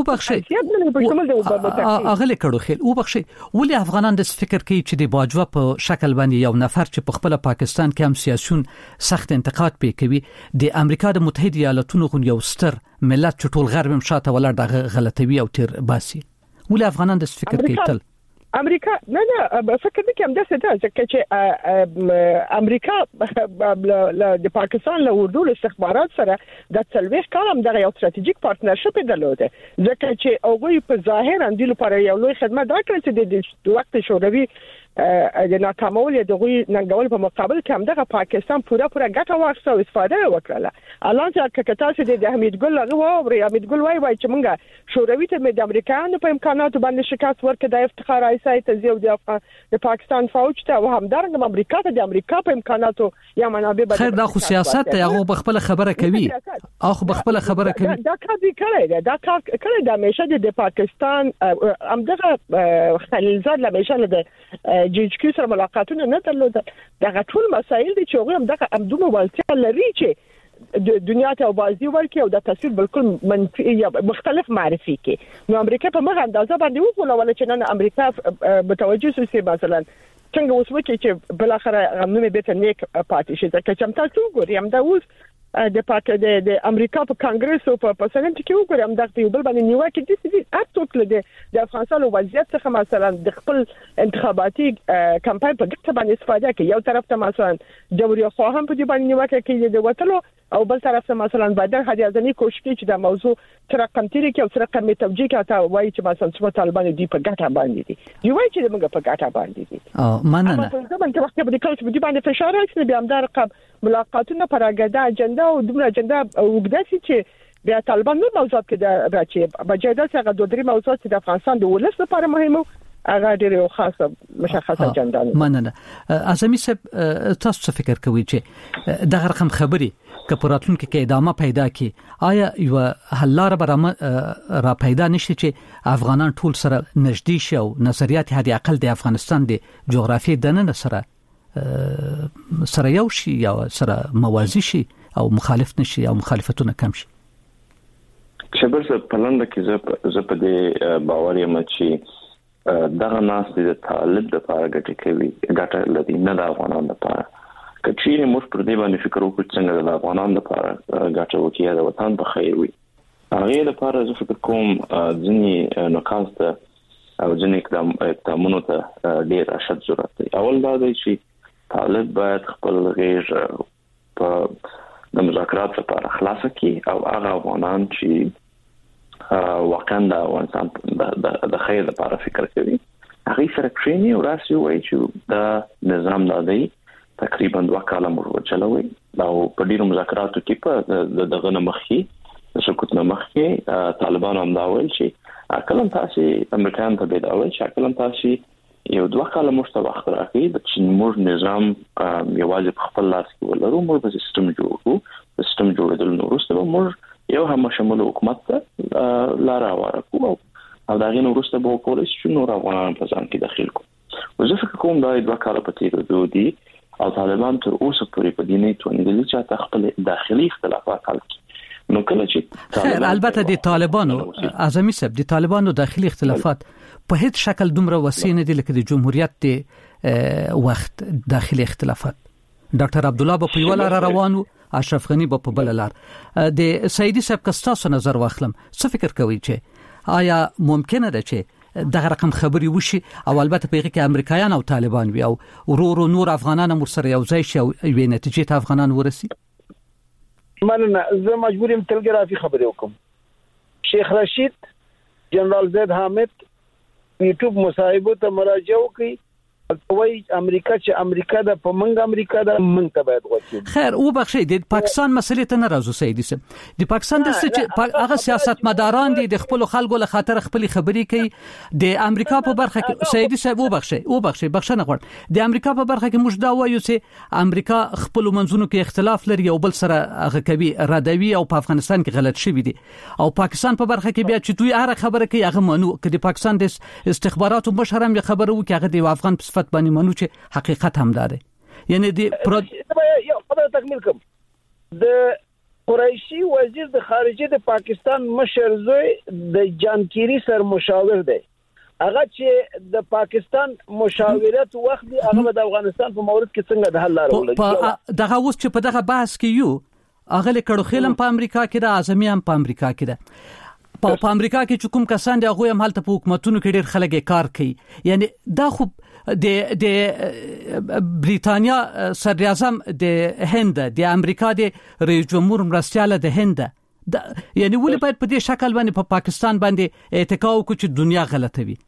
اغلی کړو خل او بخشي ولې افغانان د فکر کوي چې د باجوه په شکل باندې یو نفر چې په خپل پاکستان کې هم سیاسيون سخت انتقاد کوي د امریکا د متحده ایالاتونو یو ستر ملت چې ټول غرب مشاته ولر د غلطوي او تیر باسي ولې افغانان د فکر کوي تل امریکا نه فکر دې کوم داسې ده چې امریکا د پاکستان له اردو استخبارات سره د څلويخ کال هم د یو ستراتیژیک پارتنرشپ درلوده ځکه چې هغه په ظاهر اندي لپاره یو لوی خدمت درکړي چې د وخت شوروي د ناکامول د غوي ننګول په مقابل کې هم د پاکستان پوره ګټه واخیسته او استفاده وکړه. الان چې کتاسو د حمید ګل هغه حمید ګل وایي چې موږ شوروي ته د امریکایانو په امکاناتو باندې شکست ورکړ د افتخار ایسای ته زیو د پاکستان فوج ته او هم درنګ امریکا ته د امریکا په امکاناتو یا منابع بدل. خیر دا خو سیاست ته هغه بخپل خبره کوي او بخپل خبره کوي دا کار دی کړی دا همیشه د پاکستان هم دغه خلیلزاد همیشه د GHQ سره ملاقاتونه نه درلودل. دغه ټول مسایل دي چې هغه هم دغه امدومه ولته لري چې دنیا ته بازي ورکي او د تصویر بالکل منفي یا مختلف معرفي کې. نو امریکا په مغه اندازه باندې وګورل چې نن امریکا متوجه شي مثلا څنګه اوس وکړي چې بل اخره غمنه به ته نیک پاتې شي ځکه چې تاسو وګورئ هم دا اوس د امریکا په کانګرس او په سنټ کې وګورم د یو بل باندې نیوکه دي چې اټوک له د افغانستان وضعیت څخه مثلا د خپل انتخاباتي کمپاین په ګټه باندې استفاده کوي. یو طرف ته مثلا جمهوریت خواهان په دې باندې نیوکه کوي د وټلو او بل طرف ته مثلا بدر هدي ازنی کوشش کوي چې د موضوع تر کمتري کې او تر کم توجیه کوي تا وایي چې مثلا څو طالبان دي په ګټه باندې دي دی وایي چې موږ په ګټه باندې دي مننه په ځمن کې وخت به د کلچ په دې باندې فشار راځي بیا هم دا رقم ملاقاتونه پر اګدا اجنډا او دومره اجنډا وګداسي چې بیا طالبان نو موضوعات کې راځي بجایده څنګه دوه درې موضوعات د افغانستان د ولس لپاره مهمه هغه ډېر خاصه مشخصه اجنډا. مننه اعظمي صاحب تاسو فکر کوئ چې د رقم خبري کپراتلون کې ادامه پیدا کی آیا یو حل لاره را پیدا نشي چې افغانان ټول سره نږدې شي او نظریات هدي اقل د افغانستان د جغرافي دننه سره یو شي یا سره موازی شي او مخالف نشي او مخالفتونه کم شي. شبر څه پلان د کې زه په دې باور یم چې دغه ناس د طالب د لپاره ګټه کوي ګټه لري نه د افغانانو لپاره. کچې موږ پر دې باندې فکر وکړو څنګه د افغانانو لپاره ګټه وکړي د وطن په خیر وي. هغه لپاره زه فکر کوم ځینې نکات ته او ځینې اقدامونو ته ډېر اشد ضرورت دی. اول دا دی چې طالب باید خپل غیر په د مذاکرات لپاره خلاص کړي او هغه افغانان چې واقعا د افغانستان د خیر لپاره فکر کوي هغه سره کښیني او راسي وایي چې د نظام لادي تقریبا 2 کاله مور چلوي او په ډیرو مذاکراتو کې په دغه نمخي د سکوت نمخي طالبان هم دا ویل چې اکلم تاسو امریکایان ته دا ویل چې اکلم تاسو یو 2 کاله مشته وخت راکړي د چې موږ نظام یوازې په خپل لاس کې ولرو موږ په سیستم جوړو سیستم جوړېدل نو وروسته موږ یو هم شمول حکومت ته لاره ورکو او دا غي نو وروسته به کولای شي نور افغانان په ځان کې داخل کو. زه فکر کوم دا 2 کاله په تیرو دي او طالبان تر اوسه پورې په دې نه توانیدل چې تا خپل داخلي اختلافات حل کړي. نو کله چې البته د طالبانو اعظمي صاحب د طالبانو داخلي اختلافات په هیڅ شکل دومره وسیع نه دي لکه د جمهوریت د وخت داخلي اختلافات. ډاکټر عبد الله په یو لار روانو اشرف غنی په بل لار. د سیدی صاحب کستاسو نظر واخلم څه فکر کوي چې آیا ممکنه ده چې دغه رقم خبري وشي او البته په کې امریکایان او طالبان وي او ورو نور افغانان هم سره یو ځای شي او یوې نتیجې ته افغانان ورسي؟ مننه. زه مجبور یم تلګرافي خبرې وکم. شیخ رشید جنرال زید حامد یوټیوب مصاحبه ته مراجعه وکړي وای امریکا چې امریکا د پمنګ امریکا د منځ ته باید وځي. خیر او بخښي د پاکستان مسلې ته نه راځو سیدی صاحب. د پاکستان د هغه سیاستمداران دي د خپل خلکو له خاطر خپل خبرې کوي. د امریکا په برخه کې سیدی صاحب او بخښي بخښنه غواړم. د امریکا په برخه کې موږ دا وایو چې امریکا خپل منځونو کې اختلاف لري او بل سره هغه کوي ردوي او په افغانستان کې غلط شوی دي او پاکستان په برخه کې بیا چې دوی هر خبره کوي هغه منو کې د پاکستان د استخباراتو مشر هم خبره وکړي هغه د افغان باندې منو چې حقیقت هم ده. یعنی د یو خبره تکمیل کوم. د قریشي وزیر د خارجه د پاکستان مشر زوی د جانکيري سر مشاور دی. هغه چې د پاکستان مشاورت وخت دی هغه د افغانستان په مورد کې څنګه د حل لاره ولګي. دغه اوس چې په دغه بحث کې یو هغه لکړو خیلم په امریکا کې د اعظمي هم په امریکا کې ده. په امریکا کې چې کوم کسان دي هغه هم حالت په حکومتونو کې ډېر خلک کار کوي. یعنی دا خو د بریتانیا صدر اعظم د هند د امریکا د رئیس جمهور مرستياله د هند یعنی ولې باید په دې شکل باندې په پاکستان باندې اتکا وکړي چې دنیا غلطه وي؟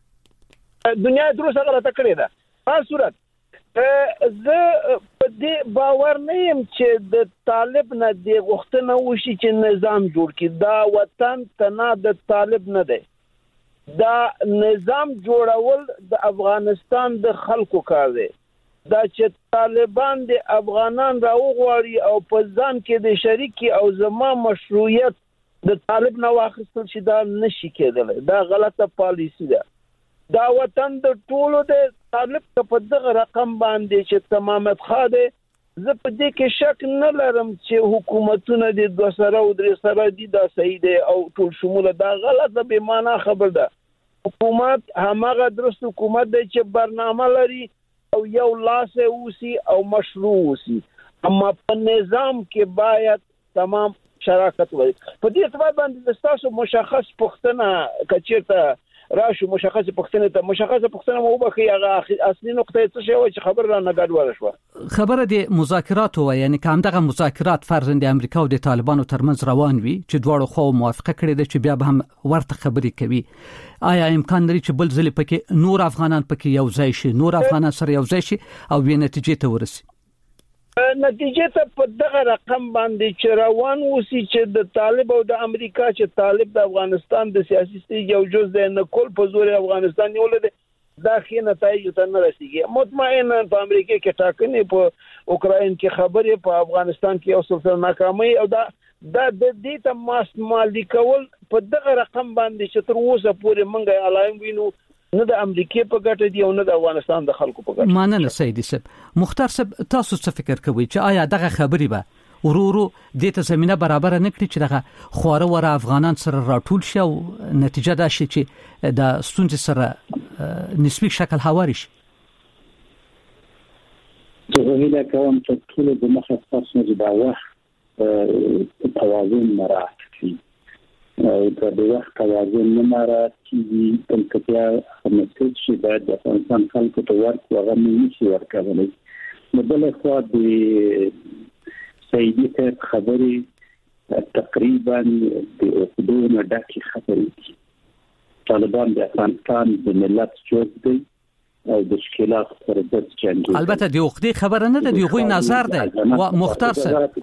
دنیا دروسه غلطه کړې ده. په صورت زه په دې باور نه یم چې د طالب نه د غوښتنه وشي چې نظام جوړ کړي. دا وطن تنه د طالب نه دی. دا نظام جوړول د افغانستان د خلکو کار دی. دا چې طالبان د افغانان راوغواړي او په ځان کې د شریکي او زما مشروعیت د طالب نه واخیستل شي دا نشي کېدلی. دا غلطه پالیسی ده. دا وطن د ټولو د طالب په دغه رقم باندې چې تمامت خاده زه په دې کې شک نه لرم چې حکومتونه د 2 سره او 3 سره دي دا صحیح دی او ټول شموله دا غلطه به معنا خبر ده. حکومت همغه درست حکومت دی چې برنامه لري او یو لاس اوسي او مشروع اوسي اما په نظام کې باید تمام شراکت وي. په دې اعتبار باندې تاسو مشخص پښتنه کچیرته راشو مشخصه پښتنه مو وبخي هغه اصلي نقطه څه شی و چې خبر را نه ګډوډ شو. خبره د مذاکرات و یعنی کوم دغه مذاکرات فرضاً د امریکا او د طالبانو ترمنځ روان وي چې دواړو خو موافقه کړې ده چې بیا به هم ورته خبرې کوي. آیا امکان لري چې بل ځل پکې نور افغانان پکې یو ځای شي نور افغانان سره یو ځای شي او وی نتیجې ته ورسي؟ نتیجه ته په دغه رقم باندې چې روان وسی چې د طالب او د امریکا چې طالب د افغانستان د سیاسي یو جز دی نه کول په زور افغانستان نیول دي دا خې نتایج ته نه رسیږي. مطمئنا په امریکا کې ټاکنې، په اوکراین کې خبرې، په افغانستان کې یو څه ناکامي، او دا د دې ته مالی کول په دغه رقم باندې چې تر اوسه پورې منګه علائم وینو، نه د امریکا په ګټه دی او نه د افغانستان د خلکو په ګټه. مننه سیدی صاحب. مختار صاحب تاسو څه فکر کوئ چې آیا دغه خبرې به ورورو د ته زمينه برابر نه کړي چې دغه خواره وره افغانان سره راټول شي او نتیجه دا شي چې د ستونزې سره نسبی شکل هواري شي؟ زه هیله کوم چې ټول د مختص نه د وخت توازن مراعات کړي او د وخت توازن نه مراعات کړي تل کته مسج چې باید د افغانستان خلکو ته ورکړي هغه نشي ورکولای. نو بل خو د سیدی ته خبرې تقریبا د حدود ډکه خبرې. طالبان د افغانستان د ملت جوړ دی او د مشکلات سره د جنګ. البته د وختي خبره نه ده، دی خو نظر ده. و مختار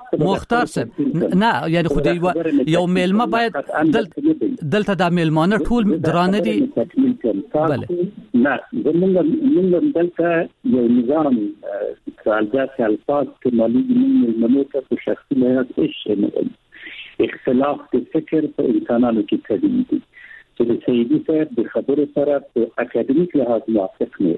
صاحب نه یعنی خو یو میلمه باید دلته د میلمانه ټول درانه دي. بله نه زمونږ دلته یو نظام سالجات الفاظ کې مالي میلمنو ته په شخصي لحاظ هیڅ نه اختلاف د فکر په انسانانو کې طبیعي دي چې د سیدی صاحب د خبرو سره په اکاډمیک لحاظ موافق نه.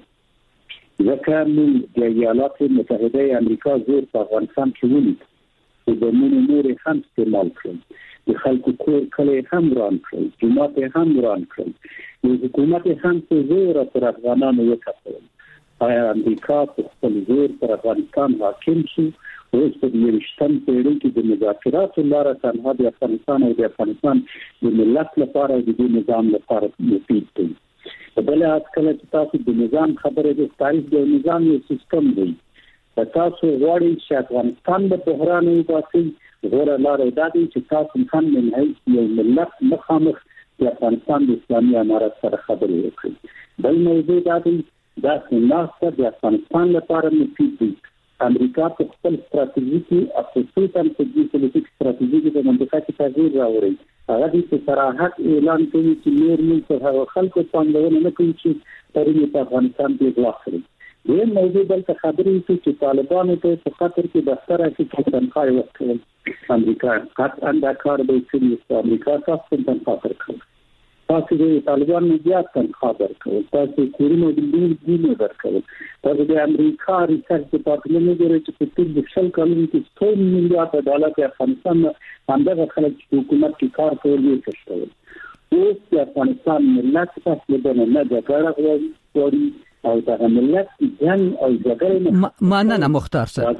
ځکه موږ د ایالات متحده امریکا زور په افغانستان کې ولید چې د نور هم استعمال کړل، د خلکو کور کله هم وران کړل، جماعت هم وران کړل، د حکومت هم په زور پر افغانانو وکړل. آیا امریکا په خپل زور پر افغانستان حاکم شي؟ اوس په دې شتم پیړۍ کې د مذاکراتو لاره تنها د افغانستان او د افغانستان د ملت لپاره د دې نظام لپاره مفید دی. په بل حال چې تاسو د نظام خبره د تاریخ د نظام یو سیستم دی، تاسو غواړئ چې افغانستان د بحران وباسي، غوړه لاره دا دی چې تاسو هم نه یو ملت مخامخ د افغانستان د اسلامي امارت سره خبرې وکړئ. بل موضوع دا دی دا څنګه د افغانستان لپاره مفید دی. امریکا په خپل ستراتیژي او خصوصا په جیوپولیټیک ستراتیژي کې د منطقه کې تغییر راوړي. هغه د صراحت اعلان کوي چې نور نه خلکو پاندونه نه کوي چې پرې په افغانستان کې اغوا کړي. یو موضوع بلکې خبرې کوي چې طالبانو ته په خاطر کې د ستره کې تنخواه ورکړي. امریکا قطعا دا کار به کوي چې امریکا تاسو ته تنخواه ورکړي. تاسو د طالبانو زیات تنخواه ورکړي، تاسو کورونو د دې ورکړي، تاسو د امریکا ریسرچ ډپارټمنټ لري چې په دې د شل کلونو کې 100 میلیارډ ډالر په افغانستان باندې خلک چې حکومت کې کار کوي کوي. اوس د افغانستان ملت تاسو له نه جګړه غواړي او د ملت جنگ او جګړه مننه مختار صاحب.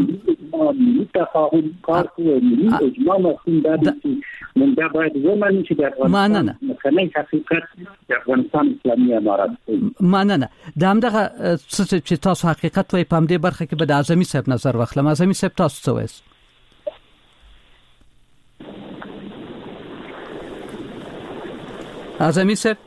تفاهم کار کوي ملي اجماع مسند من دا باید ومني چې د افغانستان مخنی حقیقت د افغانستان اسلامي امارات دی. مننه. د همدغه چې تاسو حقیقت وای په دې برخه کې به د اعظمي صاحب نظر واخلم. اعظمي صاحب تاسو څه وایي؟ اعظمي صاحب.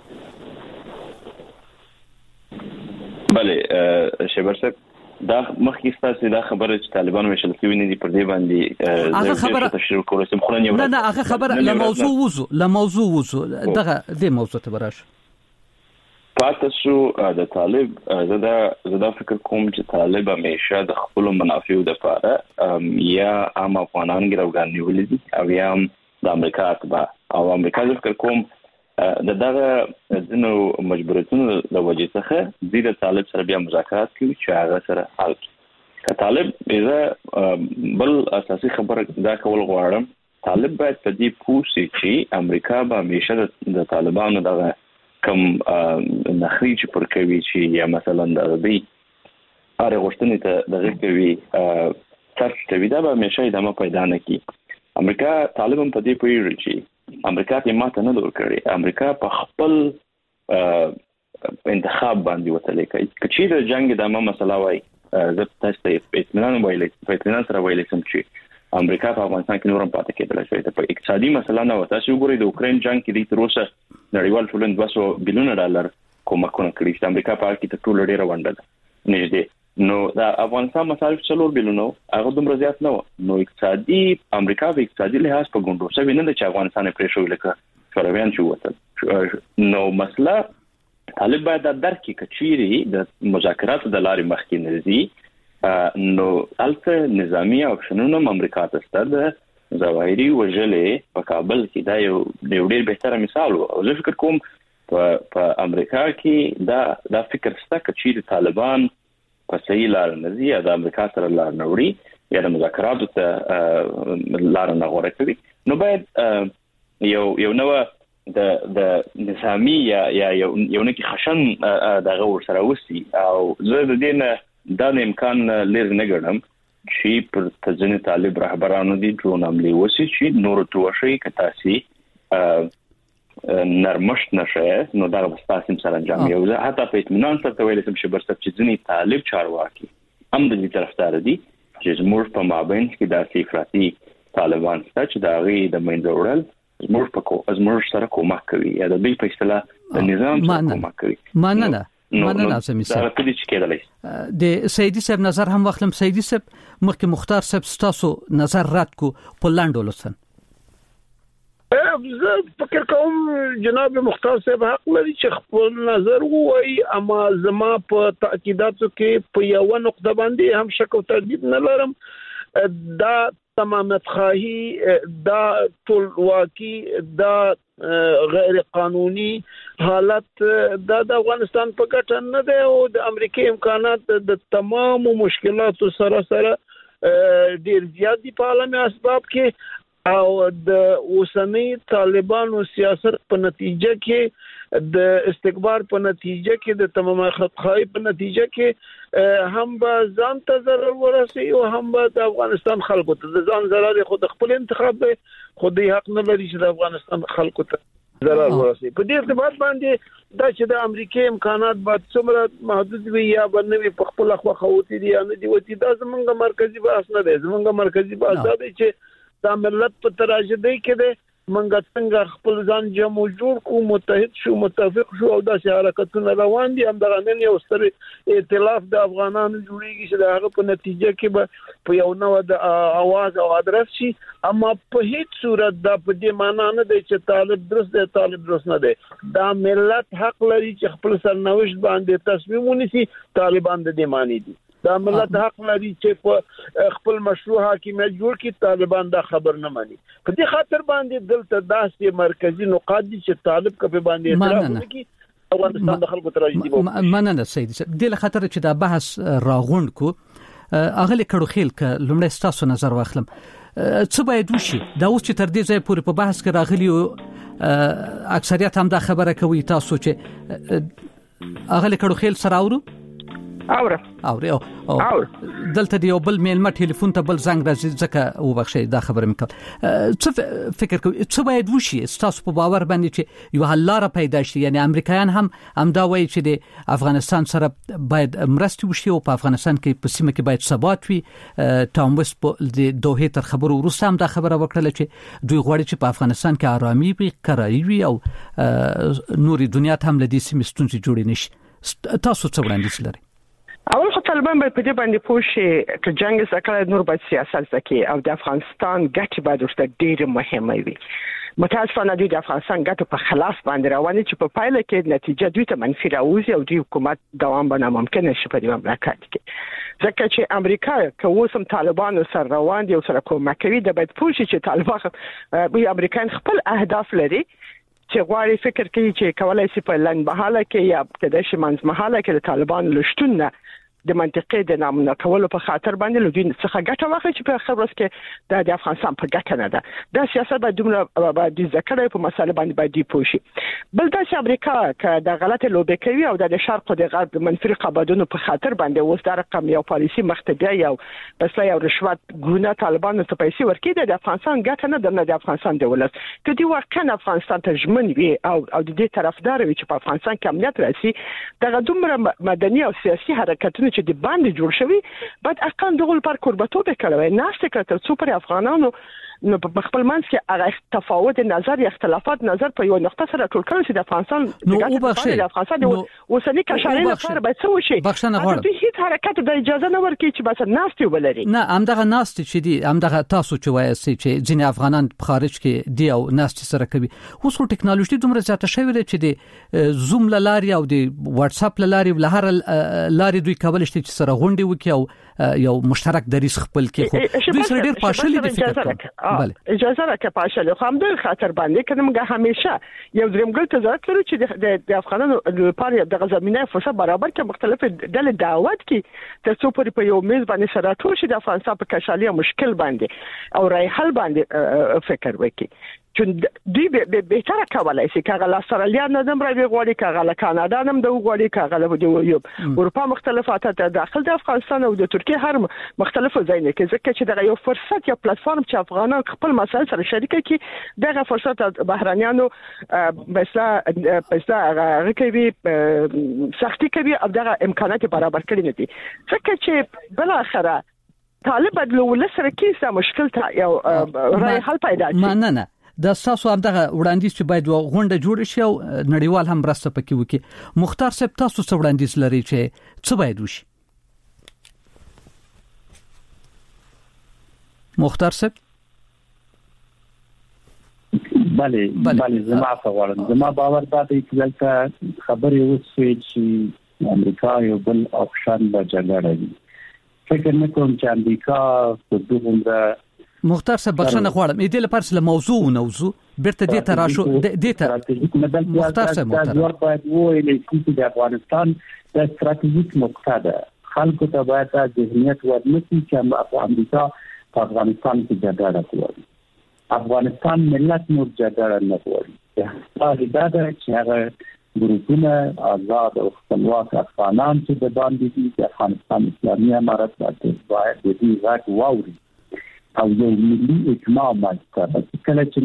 بله شبر صاحب دا مخکې ستاسو دا خبره چې طالبان وشل شوی نه دي پر دې باندې هغه خبره تشریح کول سم خو نه نه هغه خبره له موضوع وزو دغه د موضوع ته براش پاتشو د طالب زدا فکر کوم چې طالب همیشه د خپل منافعو لپاره یا عام افغانان ګرځګان نیولې دي او یا د امریکا اتباع او امریکا فکر کوم دغه ځنو مجبورتونو د وجې څخه د طالب سره بیا مذاکرات کوي چې هغه سره حل کړي. طالب اذا بل اساسي خبره دا کول غواړم، طالب باید په دې پوښتنه چې امریکا به همیشه د طالبانو دغه کم نخریج پر کوي چې یا مثلا د عربي هر غوښتنې ته دغه کوي تاسو ته دا به همیشه ادامه پیدا نه کوي. امریکا طالبان په دې پوهیږي چې امریکا ته ماته نه ورکړي. امریکا په خپل انتخاب باندې وتلې کوي. چې د جنگ د امه مسله وای زه تاسو ته اطمینان وایلې په اطمینان سره وایلې سم چې امریکا په افغانستان کې نورم پاتې کېدل شي. په اقتصادي مسله نه وته چې وګورئ د اوکرين جنگ کې د تر اوسه نړیوال ټولنې 200 بلیون ډالر کومکونه کړی چې امریکا په اړه کې ټول ډیره ونډه نږدې. نو دا افغانستان مصارف 4 بلیونو هغه دومره زیات نه و. نو اقتصادي امریکا په اقتصادي لحاظ په ګوندو سره ویني چې افغانستان پرې شو لکه شورویان شو وته. نو مسله طالب باید درک کچيري د مذاکراتو د لارې مخکې نزي نو الته نظامی اپشنونه امریکا ته ستد ظواهري وجلې په کابل کې دا یو ډېر بهتره مثال او زه فکر کوم په امریکا کې دا فکر ستا کچيري طالبان په صحیح لار نزي د امریکا سره لار نوړي یا د مذاکراتو ته لار نه غوړه کوي نو باید یو نو د نظامی یا یو نه کې خشن دغه ور سره وسی او زه د دې نه د امکان لري نه ګڼم چې پر تجنه طالب رهبرانو دي ډرون عملی وسی چې نور توشي کتاسي نرمشت نشه نو دا بستاسم سره انجام یو حتی په اطمینان سره ویل سم چې برسته چې ځنی طالب چارواکي هم د دې طرفدار دي چې زموږ په مابین کې د افراطي طالبان چې دا غي د منځ وړل زموږ سره کومک کوي یا د دې په اصطلاح د نظام سره کومک کوي مننه سمې سره دا کله چې کېدلی د سیدی صاحب نظر هم واخلم سیدی صاحب مخکې مختار صاحب ستاسو نظر رد کو په لاندو لسن زه فکر کوم جناب مختار صاحب حق لري چې خپل نظر وایي اما زما په تاکیداتو کې په یو نقطه باندې هم شک او تردید نه لرم دا تمامت خواهی دا ټولواکي دا غیر قانوني حالت د افغانستان په ګټه نه دی او د امریکای امکانات د تمام مشکلاتو سره ډیر زیات دي په عالمي اسباب کې او د اوسنی طالبانو سیاست په نتیجه کې د استکبار په نتیجه کې د تمام خطخای په نتیجه کې هم به ځان ته ضرر ورسي او هم به د افغانستان خلکو ته د ځان ضرر خود خپل انتخاب دی خو د حق نه لري چې د افغانستان خلکو ته ضرر ورسي په دې ارتباط باندې دا چې د امریکای امکانات بعد څومره محدود وي یا باندې په خپل خو خوتی دي نه دي وتی دا زمونږ مرکزی بحث نه دی زمونږ مرکزی بحث دا دی چې دا ملت په تراژدي کې ده منګ څنګه خپل ځان جمع جوړ کو متحد شو متفق شو او داسې حرکتونه روان دي هم دا نن یو ستر ائتلاف د افغانانو جوړیږي چې هغه په نتیجه کې به په یو نوع د आवाज او ادرس شي اما په هیڅ صورت دا په دې معنی نه دی چې طالب درست دی طالب درست نه دی دا ملت حق لري چې خپل سرنوشت باندې تصمیم ونیسي طالبان د دې معنی دي دا ملت حق لري چې په خپل مشروع حاکمیت جوړ کړي طالبان دا خبر نه مانی په دې خاطر باندې دلته داسې مرکزی نقاط دي چې طالب کپه باندې اعتراض وکړي افغانستان د خلکو تراژیدي وو مننه سید د خاطر چې دا بحث راغوند کو اغلی کړو خیل ک لمړی ستاسو نظر واخلم څه باید وشي دا اوس چې تر دې ځای پورې په بحث کې راغلی اکثریت هم دا خبره کوي تاسو چې اغلی کړو خیل سره اورو دلته دی یو بل میلمه ټلیفون ته بل زنګ راځي ځکه وبخښئ دا خبره مې کړه څه فکر کوي څه باید وشي تاسو په باور باندې چې یو حل لاره پیدا شي یعنی امریکایان هم دا وایي چې د افغانستان سره باید مرستې وشي او په افغانستان کې په سیمه کې باید ثبات وي ټام وست په د دوه تر خبرو وروسته هم دا خبره وکړه چې دوی غواړي چې په افغانستان کې آرامي وي کرایي وي او نوري دنیا ته هم لدې سیمې ستونزې جوړې نشي تاسو څه وړاندیز لرئ اول خو طالبان باید په دې باندې پوه شي چې جنگ سره نور باید سیاست وکړي او د افغانستان ګټې باید ورته ډېر مهمه وي متاسفانه د افغانستان ګټو په خلاف باندې روانه چې په پایله کې نتیجه دوی ته منفي راوځي او د حکومت دوام به ناممکن شي په دې مملکت کې ځکه چې امریکا که وسم طالبانو سره روان دي او سره کومک کوي د باید پوه شي چې طالبان به امریکایان خپل اهداف لري چې غواړي فکر کوي چې کولای شي په لنډمهاله کې یا کله چې منځمهاله کې د طالبان لشتونه د منطقې د نامونه کولو په خاطر باندې لوی څخه ګټه واخلي چې په خبرس کې د افغانستان په ګټه نه ده دا سیاست باید دومره باید ذکر په مسله باندې باید دی پوه شي بل دا چې امریکا که د غلطه لوبه کوي او د شرق او د غرب د منفي رقابتونو په خاطر باندې اوس د رقم یو پالیسی مختبیا یو بس یو رشوت ګونه طالبانو ته پیسې ورکړي د افغانستان ګټه نه ده د افغانستان د ولس که دی واقعا افغانستان ته ژمن وي او د دې طرفدار وي چې په افغانستان کې امنیت راسي دغه دومره مدني او سیاسي حرکتونه چې د باندې جوړ شوی بعد اقام دغه پر قربتو وکړي نه ستکه تر څو پر افغانانو نو په خپل منځ کې هغه تفاوت نظر یا اختلافات نظر په یو نقطه سره ټول کړي چې د افغانستان د افغانستان اوسنی کشاري لپاره به څه وشي د هیڅ حرکت د اجازه نه ورکړي چې بس ناستي ولري نه همدغه ناستي چې دي همدغه تاسو چې وایي چې ځینې افغانان په خارج کې دی او ناستي سره کوي اوس خو ټکنالوژي دومره زیاته شوې ده چې د زوم لاري او د واتس اپ لاري ولهر لاري دوی کولای شي چې سره غونډي وکړي او یو مشترک دریس خپل کې خو دوی سره ډېر پاشلي دي فکر کوم بله اجازه راکړه پاشلي خو هم د خاطر باندې کنه موږ همیشه یو درېمګل ته ضرورت لرو چې د افغانانو لپاره د غزمینه فرصت برابر کې مختلف ډلې دعوت کې ترڅو په یو میز باندې سره ټول شي د افغانستان په کشالي مشکل باندې او رای حل باندې فکر وکړي چې دوی به تر کولای شي کاغه لا استرالیا نه دم راوي غوړي کاغه لا کاناډا نم د غوړي کاغه له اروپا مختلفات ته داخل د افغانستان او د ترکیه هر مختلفو ځایونه کې ځکه چې دغه یو فرصت یا پلیټفارم چې افغانان خپل مسایل سره شریک کړي دغه فرصت بهرانيانو مثلا هغه کوي سختي کوي او دغه امکانات برابر کړي نه دي ځکه چې بل اخره طالب بدلول سره کیسه مشکل ته یو رای حل پیدا شي نه د تاسو هم دغه وړاندیز چې باید غونډه جوړ شي او نړیوال هم مرسته پکې وکړي مختار صاحب تاسو څه وړاندیز لري چې څه باید وشي مختار صاحب بله زما باور دا دی چې دلته خبرې وشي چې امریکا یو بل اپشن د جګړه دی فکر نه کوم چې امریکا په دومره مختار صاحب بخښنه غواړم دې لپاره چې موضوع بیرته دې ته راشو دې ته مختار صاحب باید وایي چې د افغانستان د ستراتیژیک نقطه ده خلکو ته باید ذهنیت ورنکړي چې امریکا په افغانستان کې جګړه کوي افغانستان ملت نور جګړه نه کوي دا ده چې هغه ګروپونه آزاد او خپلواک افغانان چې د باندې دي د افغانستان اسلامي امارت باید د دې غږ واوري او یو ملي اجماع ماته کله چې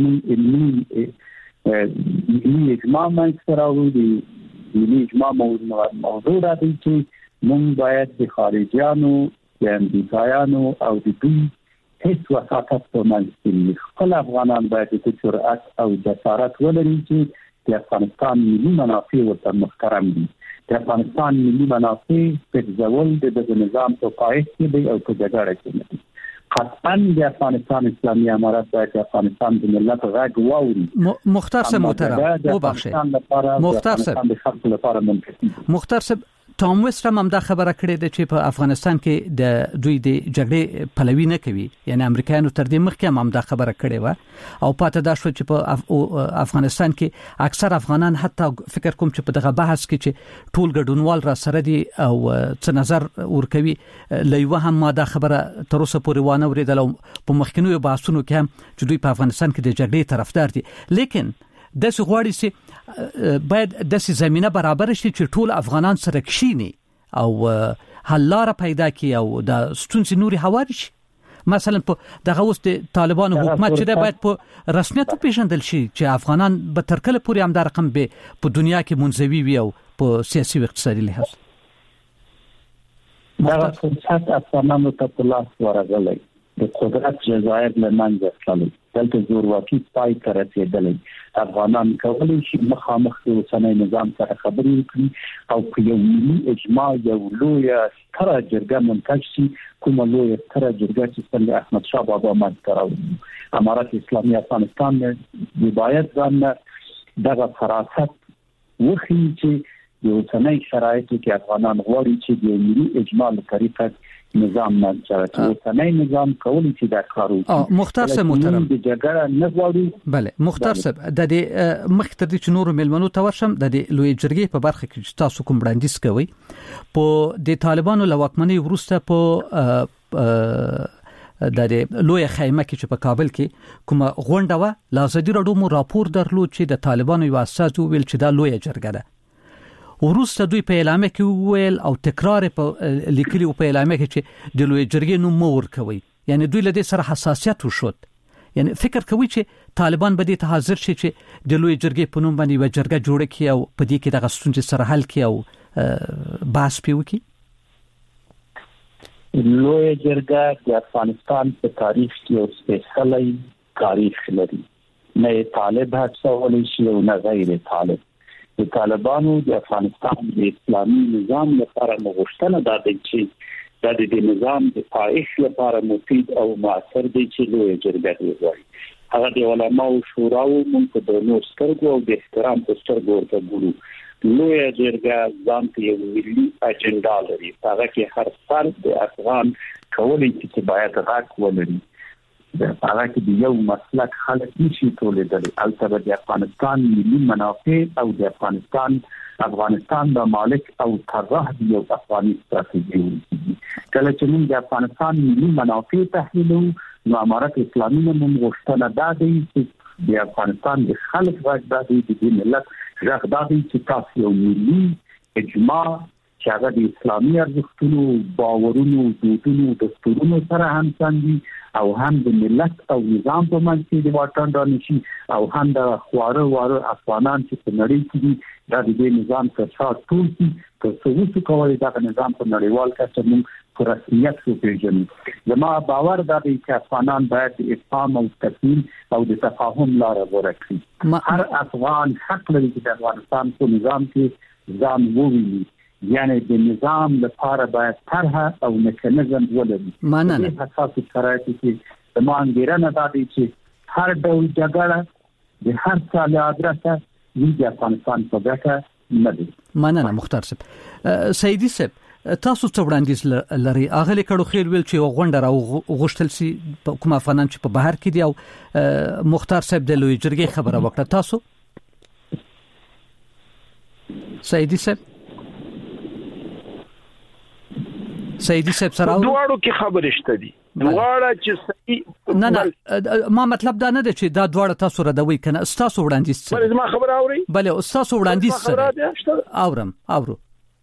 ملي اجماع ماته راوړي ملي اجماع موضوع راځي چې موږ باید د خارجيانو د امریکایانو او د دوی هیڅ وساطت په منځ کې خپل افغانان باید د جرأت او جسارت ولري چې د افغانستان ملي منافع ورته محترم دي د افغانستان ملي منافع په ځول د نظام په پایښت کې دی او په جګړه کې نه قطعاً د افغانستان اسلامي امارت باید د افغانستان د ملت غږ واوري مختار صاحب محترم وبخښئ مختار صاحب مختار صاحب ټام ویسټ هم دا خبره کړې ده چې په افغانستان کې د دوی د جګړې پلوي نه کوي یعنی امریکایانو تر دې مخکې هم دا خبره کړې و او پاتې دا شو چې په افغانستان کې اکثر افغانان حتی فکر کوم چې په دغه بحث کې چې ټول ګډونوال را سره دي او څه نظر ورکوي لایو هم ما دا خبره تر اوسه پورې وانه ورېدل په مخکینو بحثونو کې هم چې دوی په افغانستان کې د جګړې طرفدار دي لیکن د څه غواړي چې باید د زمينه برابر شي چې ټول افغانان سره کښیني او حل لاره پیدا کړي او د ستونزې نوري هواري شي مثلا په دغه اوس د طالبانو حکومت چې باید په رسمیت پیژندل شي چې افغانان به تر کله پورې هم د رقم به په دنیا کې منځوي وي او په سیاسي او اقتصادي لحاظ دا فرصت افغانانو ته په لاس ورغلی د قدرت جزایر لمنځه تللی دلته زورواکي پای ته رسېدلی افغانان کولی شي مخامخ د اوسنی نظام سره خبرې وکړي او په یو ملي اجماع یو لویه ستره جرګه منتج شي کومه لویه ستره جرګه چې څنګه احمد شاه بابا منځته راوړي امارت اسلامي افغانستان باید ځان دغه فراست وښيي چې د اوسنی شرایطو کې افغانان غواړي چې د ملي اجماع له طریقه نظام منځته اوسنی نظام کولی چې دا کار وکړي مختار صاحب محترم د جګړه نه غواړي بله مختار صاحب د دې مخکې چې نور ملمنو ته ورشم د لوی جرګې په برخه کې تاسو کوم وړاندیز کوي په د طالبانو لواکمنۍ وروسته په د لوی خیمه کې چې په کابل کې کومه غونډه و لازدي راډیو مو راپور درلود چې د طالبانو یو اساس ویل چې دا لوی جرګه ده وروسته دوی په اعلامیه کې ویل او تکرار په لیکلي په اعلامیه کې چې د لوی جرګې نوم مور کوي یعنی دوی له دې سره حساسیت وشود یعنی فکر کوي چې طالبان به دې ته حاضر شي چې د لوی جرګې په نوم باندې و جرګه جوړ کړي او په دې کې د غستونجې سره حل کړي او بحث پیوکي لوی جرګه د افغانستان په تاریخ کې یو سپیشلی تاریخ لري، نه طالب هڅول شي او نه غیر طالب. د طالبانو د افغانستان د اسلامي نظام لپاره مغشتنه دا دی چې د نظام د پایښت لپاره مفید او مؤثر دی چې لوی جرګه وي. هغه د علماو شورا او موږ د نور سترګو او د احترام په سترګو ورته ګورو. لوی جرګه ځان ته یو ملي اجنډا لري، هغه کې هر فرد د افغان کولای چې باید غږ ولري. هغه کې د یو مسلک خلک نشي تولیدلی، البته د افغانستان ملي منافع او د افغانستان د مالک او طرح د یو افغاني ستراتیژي وي. کله چې موږ د افغانستان ملي منافع تحلیلو، نو امارت اسلامي موږ غوښتنه دا دی چې د افغانستان د خلک غږ دا دی، د ملت غږ دا دی چې تاسو یو ملي اجماع چې هغه د اسلامي ارزښتونو، باورونو، دودونو، دستورونو سره همسان دي او هم د ملت او نظام په منځ کې د واټن رانشي او هم د خواره افغانان چې په نړۍ کې دي دا د دې نظام څخه ټول دي تر څو کولی دا نظام په نړیوال کچه موږ په رسمیت وپېژنو. زما باور دا دی چې افغانان باید د افهام او تفهیم او د تفاهم لاره غوره کړي. هر افغان حق لري چې د افغانستان په نظام کې ځان وویني، یعنی د نظام لپاره باید طرح او میکانیزم ولري. مننه. په اساس شرایط کې د مانګرنه دا دی چې هر ډول جګړه د هر څه له ادرسه د افغانستان په ګټه نه دی. مننه مختار صاحب. سیدی صاحب، تاسو څه وړاندیز لري؟ اغلی کړو خیر ویل چې غونډه را غوښتل سي کوم افغانان چې په بهر کې دي او مختار صاحب د لوی جرګې خبره وکړه. تاسو سیدی صاحب سره دواړو کې خبرې شته دي، دواړه چې صحیح نه ما مطلب دا نه دی چې دا دواړه تاسو را دوی کنه. تاسو وړاندیز څه؟ بل ما خبر اوري؟ بله تاسو وړاندیز څه؟ اورم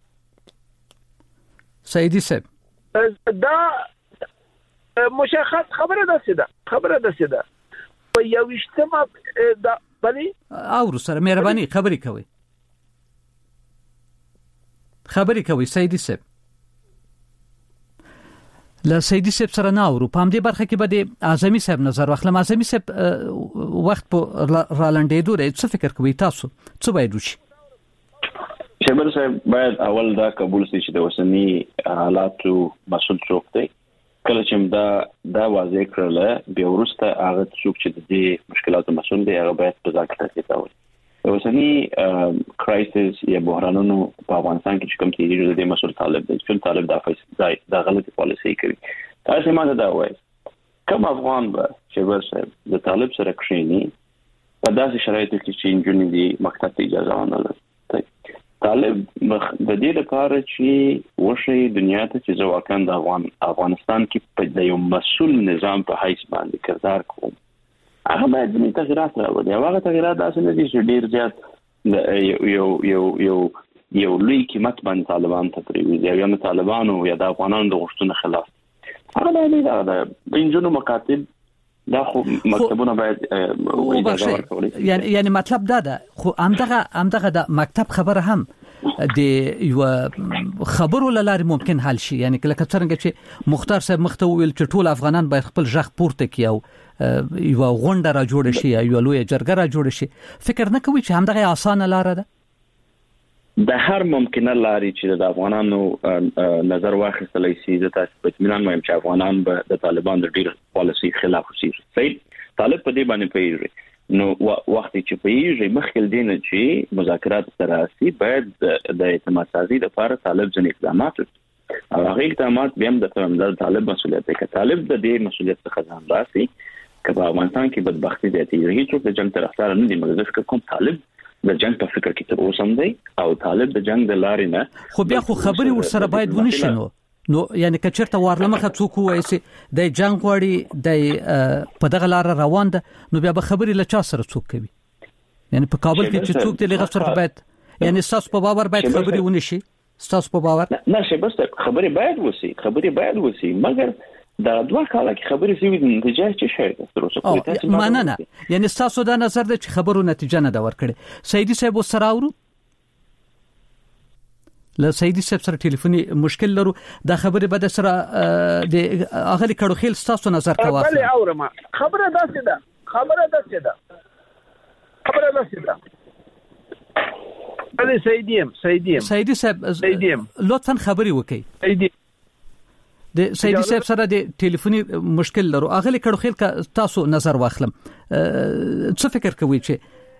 سیدی صاحب. دا مشخص خبره ده په یو اجتماع دا بلی اورو سره مهرباني خبرې کوي سیدی صاحب. له سیدی صاحب سره نه اورو. په همدې برخه کې به د اعظمي صاحب نظر واخلم. اعظمي صاحب وخت په رالنډېدو دی، څه فکر کوي تاسو څه باید وشي؟ شیبر صاحب باید اول دا قبول شي چې د اوسنی حالاتو مسؤل څوک دی. کله چې دا واضح کړل بیا وروسته هغه څوک چې د دې مشکلاتو مسؤل دی هغه باید په ځای کې تاسو اوسنی کرایسس یا بحرانونو په افغانستان کې چې کوم تیری د مسؤل طالب دی چې طالب دا غلطي پالیسي کوي. تاسو ما دا وایي کوم افغان به شیبر صاحب د طالب سره کښینی په داسې شرایطو کې چې انجونې دی مکتب ته اجازه ونه لري. طالب د دې لپاره چې وشي دنیا ته چې ځواکاً د افغانستان کې په یو مسؤل نظام په حیث باندې کردار کوم، هغه باید د تغیرات راوړي. هغه تغیرات داسې نه دي چې ډیر زیات یو لوی قیمت باندې طالبان ته پریږدي یا طالبانو یا د افغانانو د غوښتنو خلاف. هغه نه دا انجونو مکاتب دا خو مکتبونه باید اجازه ورکړي. یعنی مطلب دا ده خو همدغه د مکتب خبره هم د یو خبرو لاره ممکن حل شي. یعنی کله څنګه چې مختار صاحب مخته ویل چې ټول افغانان باید خپل ژغ پورته کړي او یو غونډه را جوړ شي یا یو لوی جرګه را جوړ شي، فکر نه کوي چې همدغه اسانه لاره ده؟ د هر ممکنه لاري چې د افغانانو نظر واخیستل شي د تاسو په اطمینان وایم چې افغانان به د طالبان د ډیر پالیسي خلاف وشي. صحیح طالب په دې باندې پیږي. نو وخت چې پیږي مخکې دین چې مذاکرات تراسي باید د اعتماد سازي لپاره طالب ځنې اقدامات او هغه اقدامات بیا د طالب مسؤلیت دی. که طالب د دې مسؤلیت څخه ځان راسي که په افغانستان کې بدبختی زیاتېږي هیڅوک د جنگ طرفدار نه دي، مګر فکر کوم طالب د جنگ په فکر کې تر اوسه دی او طالب د جنگ د لارې نه خو بیا خو خبري ورسره باید ونشي. نو یعنی کچرته ورلمخه څوک وایي چې د جنگ غوړي د په دغه لار روان ده، نو بیا به خبري له چا سره څوک کوي؟ یعنی په کابل کې چې څوک دغه سره باید یعنی تاسو په باور باید خبري ونشي. تاسو په باور نه شي بس خبري باید وسی مګر دا دوه کاله کې خبرې سوي د نتیجه چې شاید تر اوسه پورې تاسو مننه. یعنی تاسو دا نظر ده چې خبرو نتیجه نه دا ورکړي. سیدی صاحب سره اورو له سیدی صاحب سره ټلیفوني مشکل لرو. دا خبره به د سره د اغلی کړو خیل تاسو نظر کاوه. بله اورم خبره داسې ده خبره ده څه ده علي سیدیم لطفا خبري وکي د سیدی صاحب سره د ټلیفوني مشکل لرو. اغلی کړو خیل تاسو نظر واخلم څه فکر کوي چې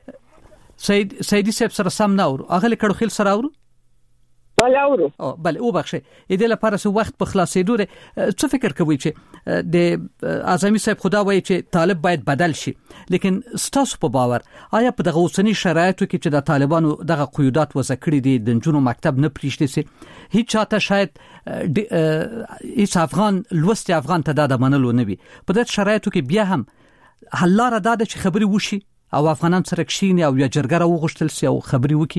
سیدی صاحب سره سم نه اورو؟ اغلی کړو خیل سره اورو؟ بله اورو. بله او بخښه دې لپاره سو وخت په خلاصېدو څه فکر کوي چې د اعظمي صاحب خدا وایي چې طالب باید بدل شي، لیکن ستاسو په باور آیا په دغه اوسنی شرایطو کې چې د طالبانو دغه قیودات وضع کړی دي د جنونو مکتب نه پریښتي سي هیڅ چاته شاید هیڅ افغان لوست افغان ته د منلو نه وي په دغه شرایطو کې بیا هم حل لاره ده چې خبري وشي او افغانان سره کښیني او یا جرګه وغوښتل سي او خبري وکړي؟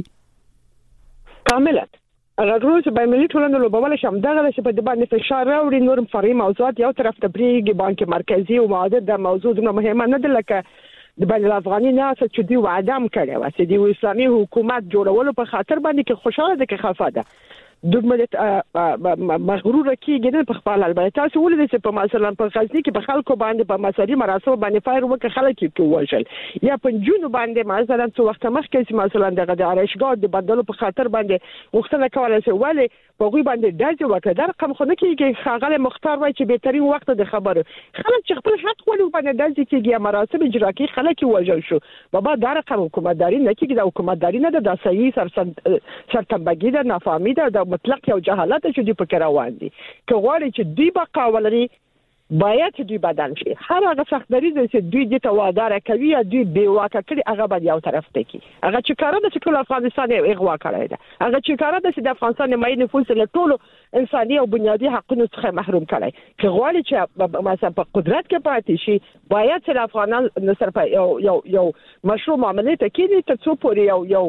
کاملا اگر روز به ملي ټولنې لوبول شم دغه چې په د باندې فشار راوړي نور فرعي موضوعات یو طرف ته پریږي بانک مرکزی او معاهده د موضوع د مهمه نه ده لکه د بین الافغاني ناس چې دی وعده کړی و چې د اسلامي حکومت جوړولو په خاطر باندې کې خوشاله ده کې خفه ده دومره مغرور کیږي نه په خپل البته تاسو ولې چې په مثلا په غزنی کې په خلکو باندې په مساري مراسم باندې فایر وکړ خلک کې وژل یا په جنوب باندې مثلا څو وخت مخکې مثلا دغه د ارشګاه د بدلو په خاطر باندې وختونه کولای شي ولی په غوي باندې دځه وکړه در رقم خو نه کیږي خاغله مختار وای چې بهترین وخت د خبره خلک چې خپل حق ولې باندې دځه کیږي مراسم اجرا کوي خلک وژل شو بابا دا رقم حکومتداري نه کیږي د حکومتداري نه د صحیح سرتنبګي د نافهمي د مطلق یو جهالت چې دی په روان دي که غواړي چې دوی بقا ولري باید دوی بدل شي هر هغه سختداري چې دوی د توادار کوي یا دوی بیواکه کړي هغه باید یو طرف ته کی هغه چې کار د ټول افغانستان اغوا کړی ده هغه چې کار د افغانستان مې نفوس له ټول انساني او بنیادی حقوقو څخه محروم کړي که غواړي چې مثلا په قدرت کې پاتې شي باید چې افغانان نصر په یو مشروع معاملې ته کې تر څو پورې یو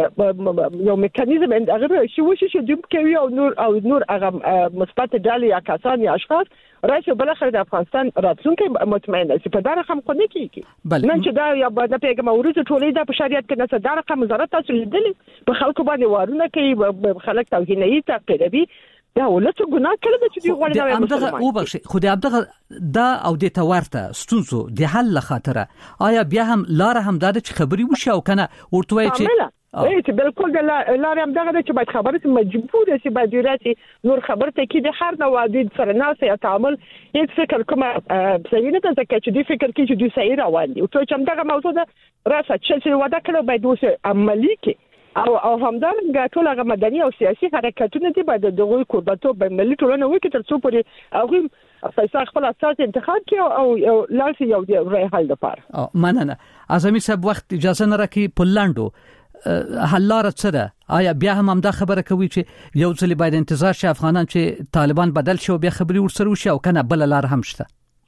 میکانیزم هغه شي وشي چې دوی کوي او نور هغه مثبت ډالې یا کسان یا اشخاص راځي بل اخر د افغانستان راتلونکي مطمئنه چې په دا رقم خو نه کیږي نن چې دا یا په پیغام ورته ټولې د شریعت کې نه دا رقم وزارت تاسو لیدلی په خلکو باندې وارونه کوي خلک توهیني تعقیبي دا ولته ګناه کړل چې دی غوړي دا او بخښي خو دې دا او د تورته ستونزو د حل خاطره آیا بیا هم لار هم دا چې خبري وشي او کنه ورته وایي چې چې بالکل د لارې هم دغه چې باید خبره مجبور شي باید راځي نور خبرته کې د هر نوع د سره ناس یا تعامل هیڅ فکر کومه صحیح نه ده چې دی فکر کې چې دوی صحیح روان دي او چې هم دغه موضوع ده راځي چې ودا کړو باید اوس عملی کې او همدارنګه ټول هغه مدني او سیاسي حرکتونه دي باید دغه قربتو به ملي ټولنه وکړي تر څو پورې هغه فیصله خپل اساس انتخاب کړي او لاسي یو دی رای حل لپاره مننه اعظمي صاحب وخت اجازه نه راکې پلاندو حل لار څه ده آیا بیا هم دا خبره کوي چې یو ځل باید انتظار شي افغانان چې طالبان بدل شي او بیا خبري ورسره وشي او کنه بل لار هم شته؟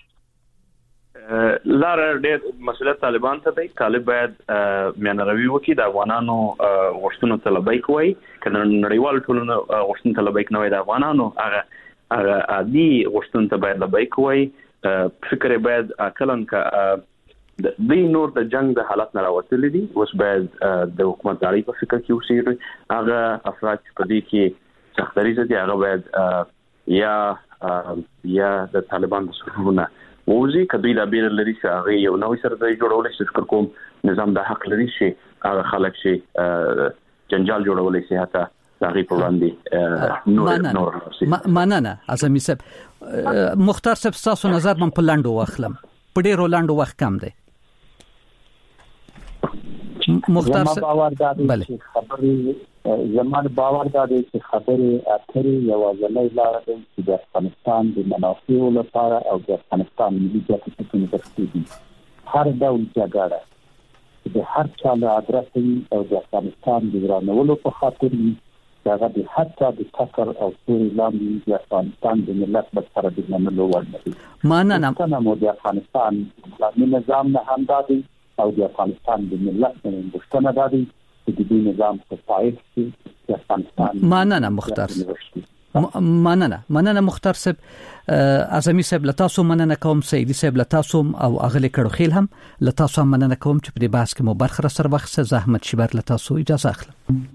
لار ډېر مسؤلیت طالبان ته دی طالب باید میانروي وکړي د افغانانو غوښتنو طلبي کوي کنه نړیوال ټولنه غوښتنو طلبي کوي د افغانانو هغه عادي غوښتنو ته باید طلبي کوي فکر باید اکلن کا د نور د جنگ د حالت نه راوتل دي اوس باید د حکومتداري په فکر کې اوسېږي هغه افراد په دې کې سختري دي هغه باید یا د طالبان د صفونه ووزي کدی د بیر لري چې هغه یو نوې سره جوړول شي فکر کوم نظام د حق لري شي هغه خلک شي جنجال جوړول شي حتی هغه په وړاندې نور مننه اعظمي صاحب مختار صاحب تاسو نظر من په لاندو واخلم په ډیرو لاندو وخت کم دی مختار صاحب بله زمان باور دا دی چې خبرې اترې یوازینۍ لار ده چې د افغانستان د منافعو لپاره او د افغانستان ملي ګټو په نسبت دي هر ډول جګړه د هر چا له ادرسه او د افغانستان د ورانولو په خاطر هغه د حتی د فقر او سوري لاندې د افغانستان د ملت په سره د منلو وړ نه دي مننه مو د افغانستان اسلامي نظام نه هم دادي او د افغانستان د ملت نه مستند دادي د دې نظام په پایښت کې د افغانستان مننه مختار مننه مختار صاحب اعظمي صاحب لتاسو مننه کوم سیدی صاحب لتاسو او اغلی کړو خیل هم لتاسو مننه کوم چې په دې بحث کې مو برخه سره وخت زحمت شبر لتاسو اجازه اخلم